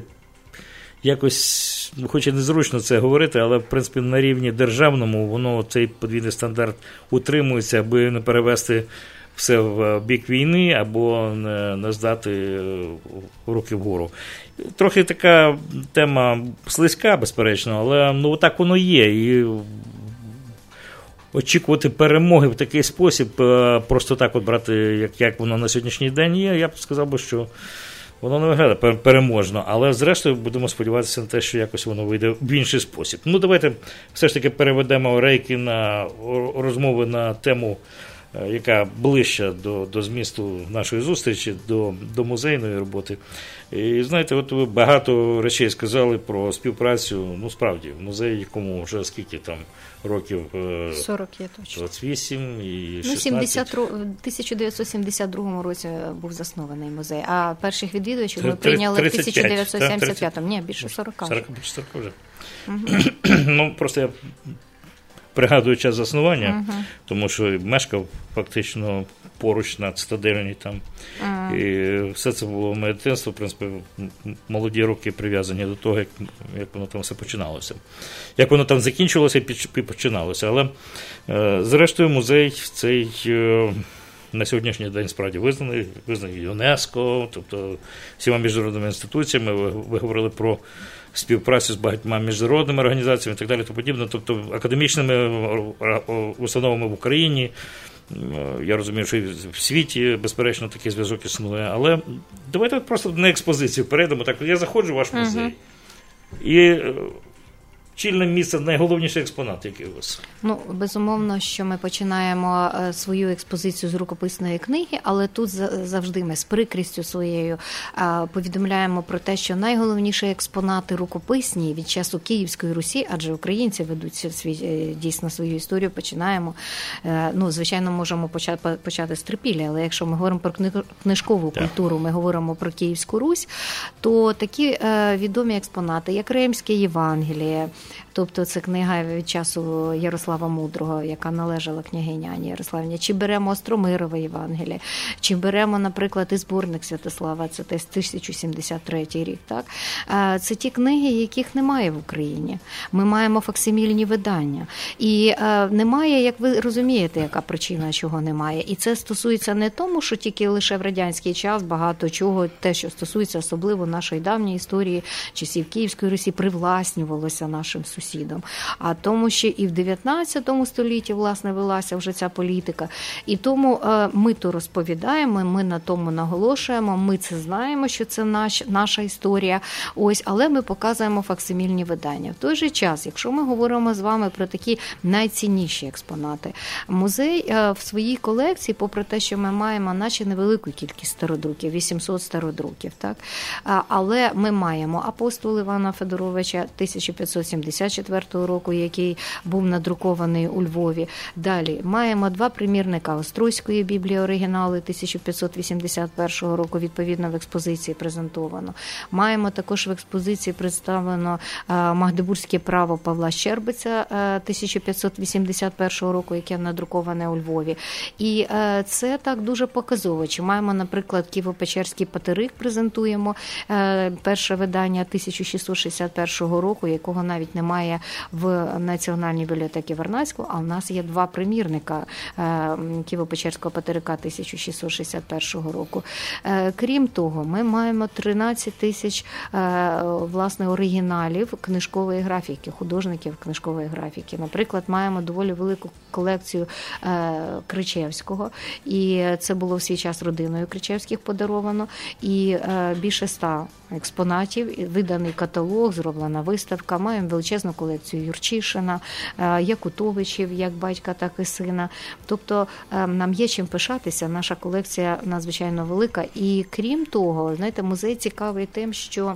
якось, хоч і незручно це говорити, але, в принципі, на рівні державному воно, цей подвійний стандарт утримується, аби не перевести все в бік війни або не, не здати руки вгору. Трохи така тема слизька, безперечно, але, ну, так воно є. І очікувати перемоги в такий спосіб, просто так от брати, як, як воно на сьогоднішній день є, я б сказав би, що воно не виглядає переможно, але зрештою будемо сподіватися на те, що якось воно вийде в інший спосіб. Ну, давайте все ж таки переведемо рейки на розмови на тему, яка ближча до, до змісту нашої зустрічі, до, до музейної роботи. І знаєте, от ви багато речей сказали про співпрацю, ну, справді, в музеї, якому вже скільки там років? сорок є точно. двадцять вісім і шістнадцять. Ну, сімдесят, в тисяча дев'ятсот сімдесят другому році був заснований музей, а перших відвідувачів ми прийняли в тисяча дев'ятсот сімдесят п'ятому. Ні, більше сорок. сорок, більше сорок вже. Угу. Ну, просто я пригадую час заснування, uh-huh. тому що мешкав фактично поруч на цитадельні там. Uh-huh. І все це було моє дитинство, в принципі, молоді роки прив'язані до того, як, як воно там все починалося. Як воно там закінчилося і починалося. Але, е, зрештою, музей цей е, на сьогоднішній день справді визнаний, визнаний ЮНЕСКО, тобто всіма міжнародними інституціями. Ви, ви говорили про співпрацю з багатьма міжнародними організаціями і так далі, то подібне, тобто академічними установами в Україні. Я розумію, що і в світі, безперечно, такий зв'язок існує. Але давайте просто на експозицію перейдемо. Так, я заходжу в ваш музей. Uh-huh. І чільне місце, найголовніший експонат, який у вас? Ну, безумовно, що ми починаємо свою експозицію з рукописної книги, але тут завжди ми з прикрістю своєю повідомляємо про те, що найголовніші експонати рукописні від часу Київської Русі, адже українці ведуть свій, дійсно свою історію, починаємо, ну, звичайно, можемо почати, почати з трипілля, але якщо ми говоримо про книжкову так. культуру, ми говоримо про Київську Русь, то такі відомі експонати, як Римське Євангеліє, тобто це книга від часу Ярослава Мудрого, яка належала княгині Ані Ярославні, чи беремо Остромирове Євангеліє, чи беремо, наприклад, і зборник Святослава, це теж тисяча сімдесят третій рік. Так? Це ті книги, яких немає в Україні. Ми маємо факсимільні видання. І немає, як ви розумієте, яка причина, чого немає. І це стосується не тому, що тільки лише в радянський час багато чого, те, що стосується особливо нашої давньої історії, часів Київської Русі, привласнювалося нашим сусідам. А тому, що і в дев'ятнадцятому столітті, власне, велася вже ця політика. І тому ми то розповідаємо, ми на тому наголошуємо, ми це знаємо, що це наш, наша історія. Ось, але ми показуємо факсимільні видання. В той же час, якщо ми говоримо з вами про такі найцінніші експонати, музей в своїй колекції, попри те, що ми маємо наче невелику кількість стародруків, вісімсот стародруків, так? Але ми маємо апостол Івана Федоровича тисяча п'ятсот сімдесят четвертого року, який був надрукований у Львові. Далі маємо два примірника Острозької Біблії оригінали тисяча п'ятсот вісімдесят першого року, відповідно в експозиції презентовано. Маємо також в експозиції представлено Магдебурзьке право Павла Щербиця тисяча п'ятсот вісімдесят першого року, яке надруковане у Львові. І це так дуже показово. Чи маємо, наприклад, Києво-Печерський патерик презентуємо, перше видання тисяча шістсот шістдесят першого року, якого навіть немає в Національній бібліотеці Вернадського, а в нас є два примірника Києво-Печерського патерика тисяча шістсот шістдесят першого року. Крім того, ми маємо тринадцять тисяч власне оригіналів книжкової графіки, художників книжкової графіки. Наприклад, маємо доволі велику колекцію Кричевського, і це було в свій час родиною Кричевських подаровано, і більше ста експонатів, виданий каталог, зроблена виставка. Маємо величезну колекцію Юрчишина, Якутовичів, як батька, так і сина. Тобто нам є чим пишатися, наша колекція надзвичайно велика. І крім того, знаєте, музей цікавий тим, що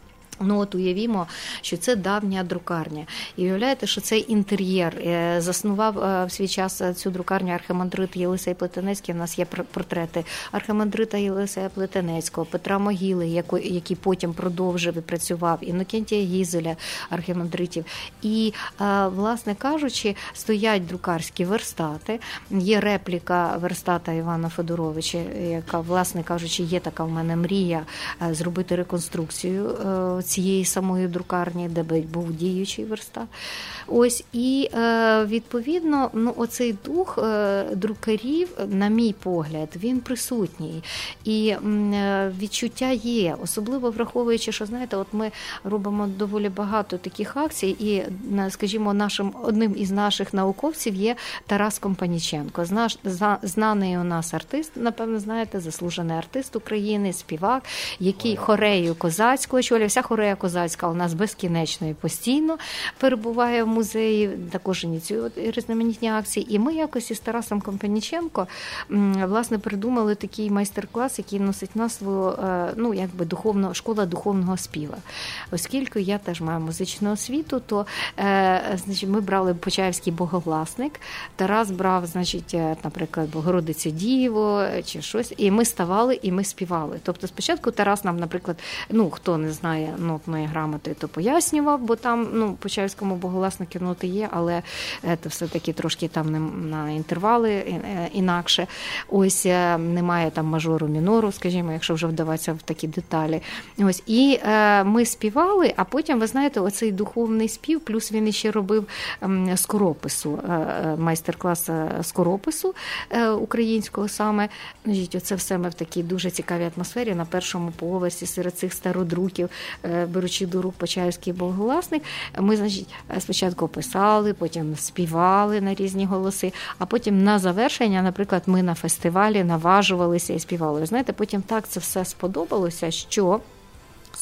ну от уявімо, що це давня друкарня. І уявляєте, що цей інтер'єр заснував в свій час цю друкарню архимандрит Єлисей Плетенецький. У нас є портрети архимандрита Єлисея Плетенецького, Петра Могили, який потім продовжив і працював, Інокентія Гізеля, архимандритів. І, власне кажучи, стоять друкарські верстати. Є репліка верстата Івана Федоровича, яка, власне кажучи, є така в мене мрія зробити реконструкцію цієї самої друкарні, де був діючий верстат. Ось, і відповідно, ну, оцей дух друкарів, на мій погляд, він присутній. І відчуття є, особливо враховуючи, що, знаєте, от ми робимо доволі багато таких акцій, і, скажімо, нашим, одним із наших науковців є Тарас Компаніченко. Знаш, знаний у нас артист, напевно, знаєте, заслужений артист України, співак, який хорею козацького очолює. Вся хорея козацька у нас безкінечно і постійно перебуває в музеї, також ініціює різноманітні акції. І ми якось із Тарасом Компаніченко, власне, придумали такий майстер-клас, який носить назву, ну, якби духовно, школа духовного співа. Оскільки я теж маю музичну освіту, то, значить, ми брали Почаївський боголасник, Тарас брав, значить, наприклад, Богородиця Діво чи щось, і ми ставали, і ми співали. Тобто спочатку Тарас нам, наприклад, ну, хто не знає нотної грамоти, то пояснював, бо там, ну, в Почаївському боголаснику ноти є, але це все-таки трошки там на інтервали інакше. Ось немає там мажору, мінору, скажімо, якщо вже вдаватися в такі деталі. Ось, і е, ми співали, а потім, ви знаєте, оцей духовний спів, плюс він іще робив е, скоропису, е, майстер-клас скоропису е, українського саме. Значить, оце все ми в такій дуже цікавій атмосфері на першому поверсі серед цих стародруків, е, беручи до рук Почаївський боголасник, ми, значить, спочатку писали, потім співали на різні голоси, а потім на завершення, наприклад, ми на фестивалі наважувалися і співали. Ви знаєте, потім так це все сподобалося, що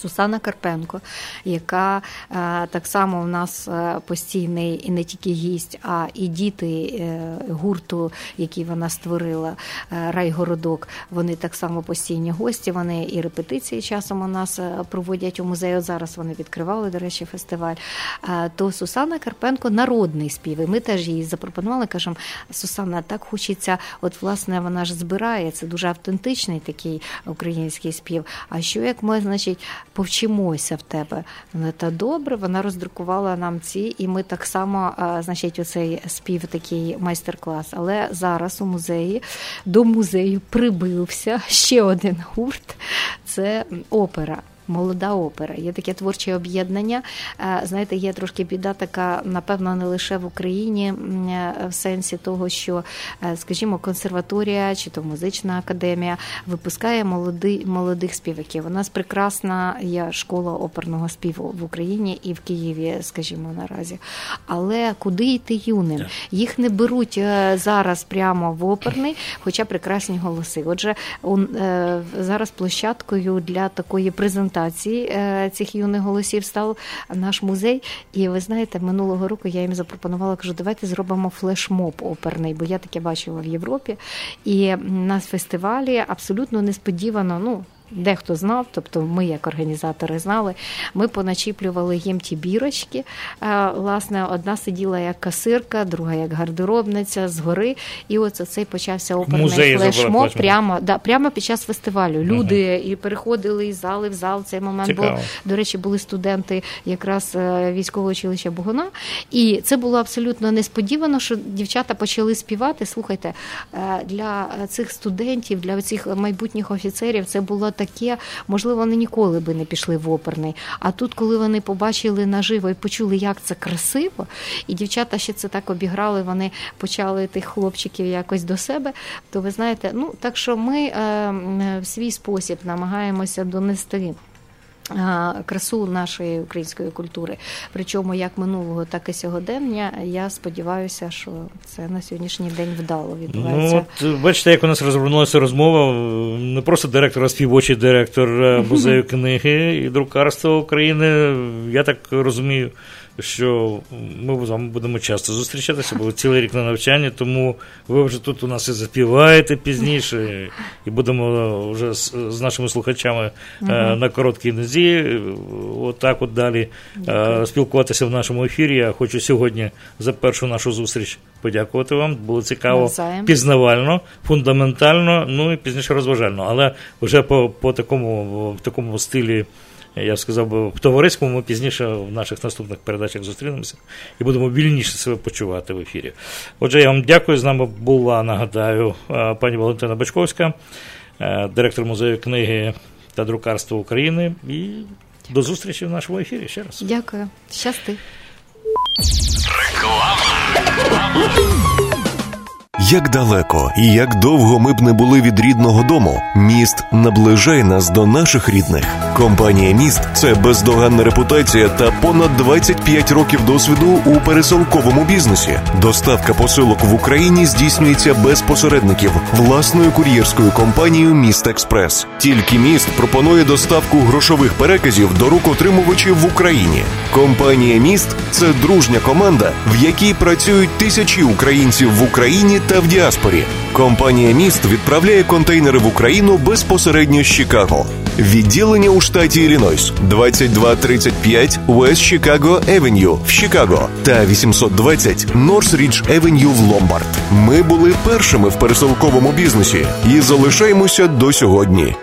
Сусанна Карпенко, яка е, так само у нас е, постійний і не тільки гість, а і діти е, гурту, який вона створила, е, Райгородок, вони так само постійні гості, вони і репетиції часом у нас проводять у музеї, от зараз вони відкривали, до речі, фестиваль. Е, то Сусанна Карпенко народний спів, і ми теж її запропонували, кажемо, Сусанна, так хочеться, от власне вона ж збирає, це дуже автентичний такий український спів, а що як ми, значить, повчимося в тебе. Та добре, вона роздрукувала нам ці, і ми так само, значить, оцей спів, такий майстер-клас. Але зараз у музеї, до музею прибився ще один гурт, це опера. Молода опера. Є таке творче об'єднання. Знаєте, є трошки біда така, напевно, не лише в Україні, в сенсі того, що, скажімо, консерваторія чи то музична академія випускає молоди, молодих співаків. У нас прекрасна є школа оперного співу в Україні і в Києві, скажімо, наразі. Але куди йти юним? Їх не беруть зараз прямо в оперний, хоча прекрасні голоси. Отже, зараз площадкою для такої презентації цих юних голосів став наш музей. І ви знаєте, минулого року я їм запропонувала, кажу, давайте зробимо флешмоб оперний, бо я таке бачила в Європі. І на фестивалі абсолютно несподівано, ну, дехто знав, тобто ми, як організатори, знали, ми поначіплювали їм ті бірочки. Власне, одна сиділа як касирка, друга як гардеробниця згори. І ось цей почався оперний флешмоб прямо, да, прямо під час фестивалю. Люди угу. і переходили із зали в зал. В цей момент Цікаво. Був, до речі, були студенти якраз військового училища Богуна. І це було абсолютно несподівано, що дівчата почали співати. Слухайте, для цих студентів, для цих майбутніх офіцерів це було таке, можливо, вони ніколи би не пішли в оперний. А тут, коли вони побачили наживо і почули, як це красиво, і дівчата ще це так обіграли, вони почали тих хлопчиків якось до себе, то ви знаєте, ну, так що ми е, в свій спосіб намагаємося донести красу нашої української культури. Причому як минулого, так і сьогодення. Я сподіваюся, що це на сьогоднішній день вдало відбувається. Ну, от, бачите, як у нас розвернулася розмова. Не просто директор, а співочий директор музею книги і друкарства України. Я так розумію, що ми з вами будемо часто зустрічатися, бо цілий рік на навчанні, тому ви вже тут у нас і заспіваєте пізніше, і будемо вже з, з нашими слухачами uh-huh. на короткій нозі, отак от далі uh, спілкуватися в нашому ефірі. Я хочу сьогодні за першу нашу зустріч подякувати вам. Було цікаво, Навзаєм. Пізнавально, фундаментально, ну і пізніше розважально. Але вже по, по такому, в такому стилі, я б сказав би, в товариському, ми пізніше в наших наступних передачах зустрінемося і будемо вільніше себе почувати в ефірі. Отже, я вам дякую. З нами була, нагадаю, пані Валентина Бачковська, директор музею книги та друкарства України. І дякую. До зустрічі в нашому ефірі ще раз. Дякую. Щасти. Реклама. Як далеко і як довго ми б не були від рідного дому, міст наближає нас до наших рідних. Компанія «Міст» – це бездоганна репутація та понад двадцять п'ять років досвіду у пересилковому бізнесі. Доставка посилок в Україні здійснюється без посередників власною кур'єрською компанією «Міст Експрес». Тільки «Міст» пропонує доставку грошових переказів до рук отримувачів в Україні. Компанія «Міст» – це дружня команда, в якій працюють тисячі українців в Україні та в діаспорі. Компанія «Міст» відправляє контейнери в Україну безпосередньо з Чикаго. Відділення у штаті Іллінойс двадцять два тридцять п'ять West Chicago Avenue в Чикаго та вісімсот двадцять North Ridge Avenue в Ломбард. Ми були першими в пересилковому бізнесі і залишаємося до сьогодні.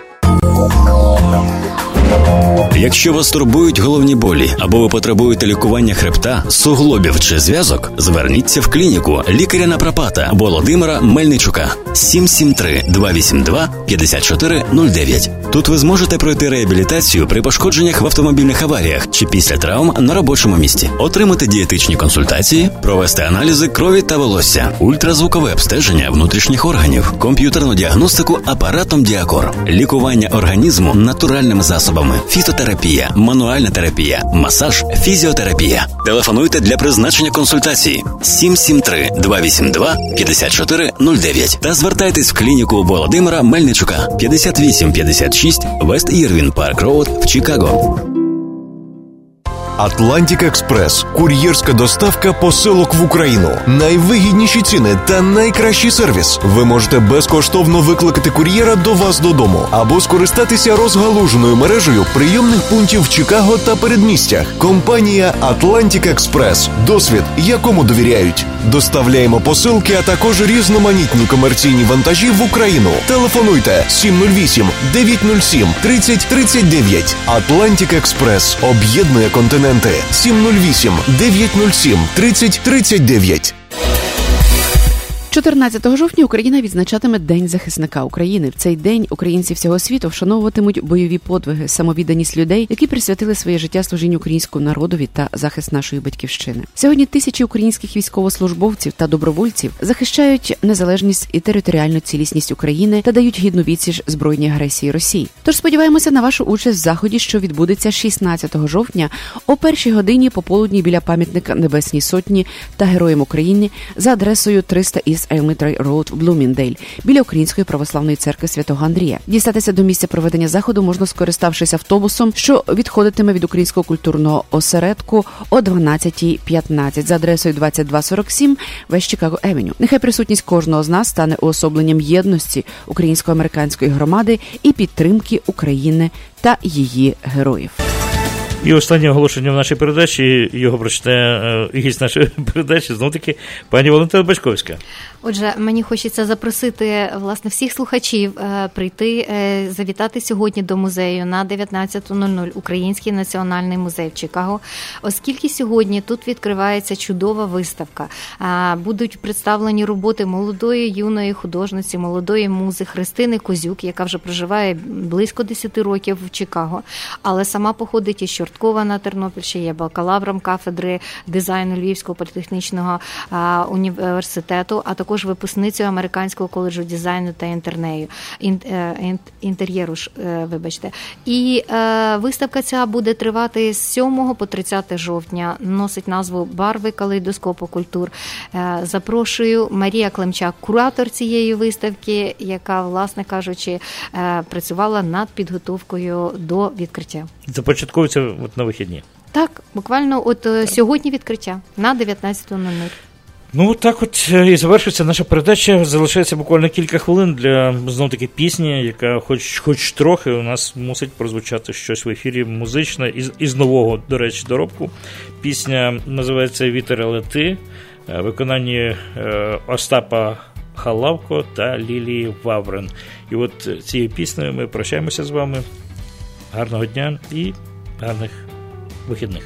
Якщо вас турбують головні болі або ви потребуєте лікування хребта, суглобів чи зв'язок, зверніться в клініку лікаря-напропата Володимира Мельничука. сім сім три два вісім два п'ять чотири нуль дев'ять. Тут ви зможете пройти реабілітацію при пошкодженнях в автомобільних аваріях чи після травм на робочому місці, отримати дієтичні консультації, провести аналізи крові та волосся, ультразвукове обстеження внутрішніх органів, комп'ютерну діагностику апаратом Діакор, лікування організму натуральними засобами, фітотерапія, ерготерапія, мануальна терапія, масаж, фізіотерапія. Телефонуйте для призначення консультації сім сім три два вісім два п'ять чотири нуль дев'ять та звертайтесь в клініку Володимира Мельничука, п'ятдесят вісім п'ятдесят шість Вест Ірвін Парк Роуд в Чикаго. Атлантик Експрес – кур'єрська доставка посилок в Україну. Найвигідніші ціни та найкращий сервіс. Ви можете безкоштовно викликати кур'єра до вас додому або скористатися розгалуженою мережею прийомних пунктів в Чикаго та передмістях. Компанія Атлантик Експрес. Досвід, якому довіряють. Доставляємо посилки, а також різноманітні комерційні вантажі в Україну. Телефонуйте сім нуль вісім дев'ять нуль сім тридцять тридцять дев'ять. Атлантик Експрес об'єднує континент. сім нуль вісім дев'ять нуль сім тридцять тридцять дев'ять. чотирнадцятого жовтня Україна відзначатиме День захисника України. В цей день українці всього світу вшановуватимуть бойові подвиги, самовідданість людей, які присвятили своє життя служінню українському народові та захист нашої батьківщини. Сьогодні тисячі українських військовослужбовців та добровольців захищають незалежність і територіальну цілісність України та дають гідну відсіч збройній агресії Росії. Тож сподіваємося на вашу участь в заході, що відбудеться шістнадцятого жовтня о першій годині пополудні біля пам'ятника Небесній Сотні та Героям України за адресою триста із Елмітри Роуд в Блуміндейль, біля Української православної церкви Святого Андрія. Дістатися до місця проведення заходу можна, скориставшись автобусом, що відходитиме від Українського культурного осередку о дванадцятій п'ятнадцять за адресою двадцять два сорок сім Вест Чикаго Евеню. Нехай присутність кожного з нас стане уособленням єдності українсько-американської громади і підтримки України та її героїв. І останнє оголошення в нашій передачі, його прочитає гість нашої передачі, знов-таки, пані Валентина Бачковська. Отже, мені хочеться запросити, власне, всіх слухачів прийти, завітати сьогодні до музею на дев'ятнадцята нуль нуль, Український національний музей в Чикаго, оскільки сьогодні тут відкривається чудова виставка. Будуть представлені роботи молодої, юної художниці, молодої музи Христини Козюк, яка вже проживає близько десяти років в Чикаго, але сама походить із Чорткова на Тернопільщині, є бакалавром кафедри дизайну Львівського політехнічного університету, а також випускницею Американського коледжу дизайну та інтернею, інтер'єру, вибачте. І е, виставка ця буде тривати з сьомого по тридцяте жовтня, носить назву «Барви калейдоскопу культур». Е, запрошую Марія Климчак, куратор цієї виставки, яка, власне кажучи, е, працювала над підготовкою до відкриття. Започатковується от на вихідні. Так, буквально от сьогодні відкриття на дев'ятнадцяту нуль нуль. Ну, так от і завершується наша передача. Залишається буквально кілька хвилин для, знов-таки, пісні, яка хоч, хоч трохи у нас мусить прозвучати щось в ефірі музичне, із, із нового, до речі, доробку. Пісня називається «Вітер лети», виконанні е, Остапа Халавко та Лілії Ваврин. І от цією піснею ми прощаємося з вами. Гарного дня і гарних вихідних.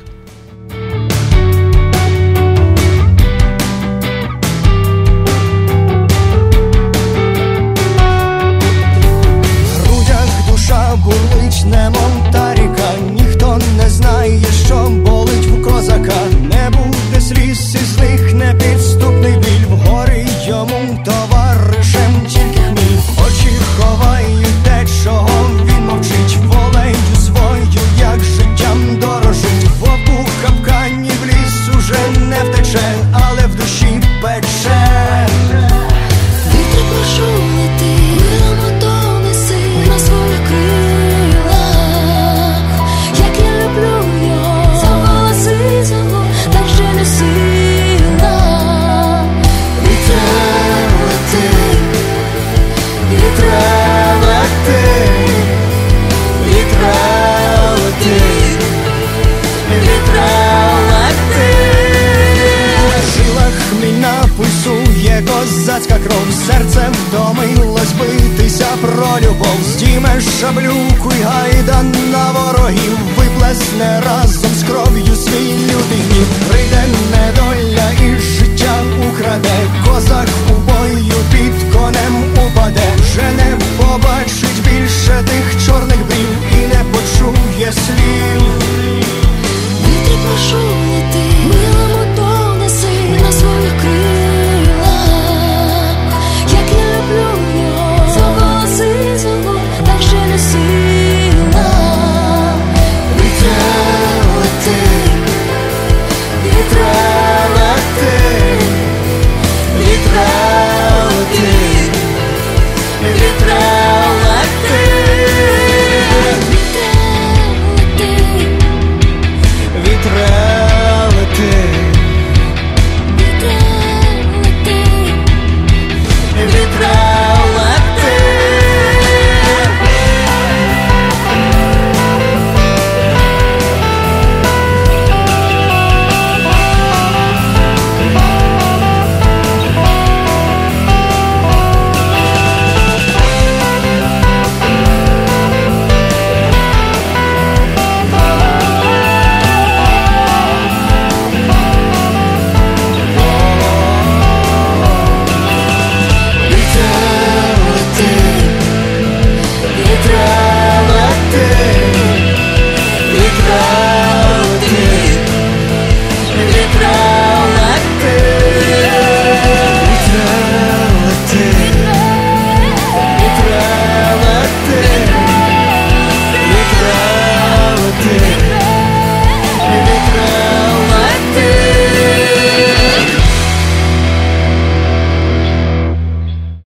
Бурлич, немов та ріка, ніхто не знає, що болить в козака. Не буде сліз, із них непідступний біль, вгори йому товаришем тільки хміль. Очі ховають те, чого він мовчить, волею свою, як життям дорожить. Вовку в капкані в ліс уже не втече, але в душі пече. Вітер, прошу, лети, милому донеси на свою крила. Як я люблю його, за волоси зову, так же не сила. Вітер, лети, вітер, лети, вітер, лети, вітер, лети. На жилах хмільна пульсує козацька кров, серце втомилось битися про любов. Здіймеш шаблюку й гайда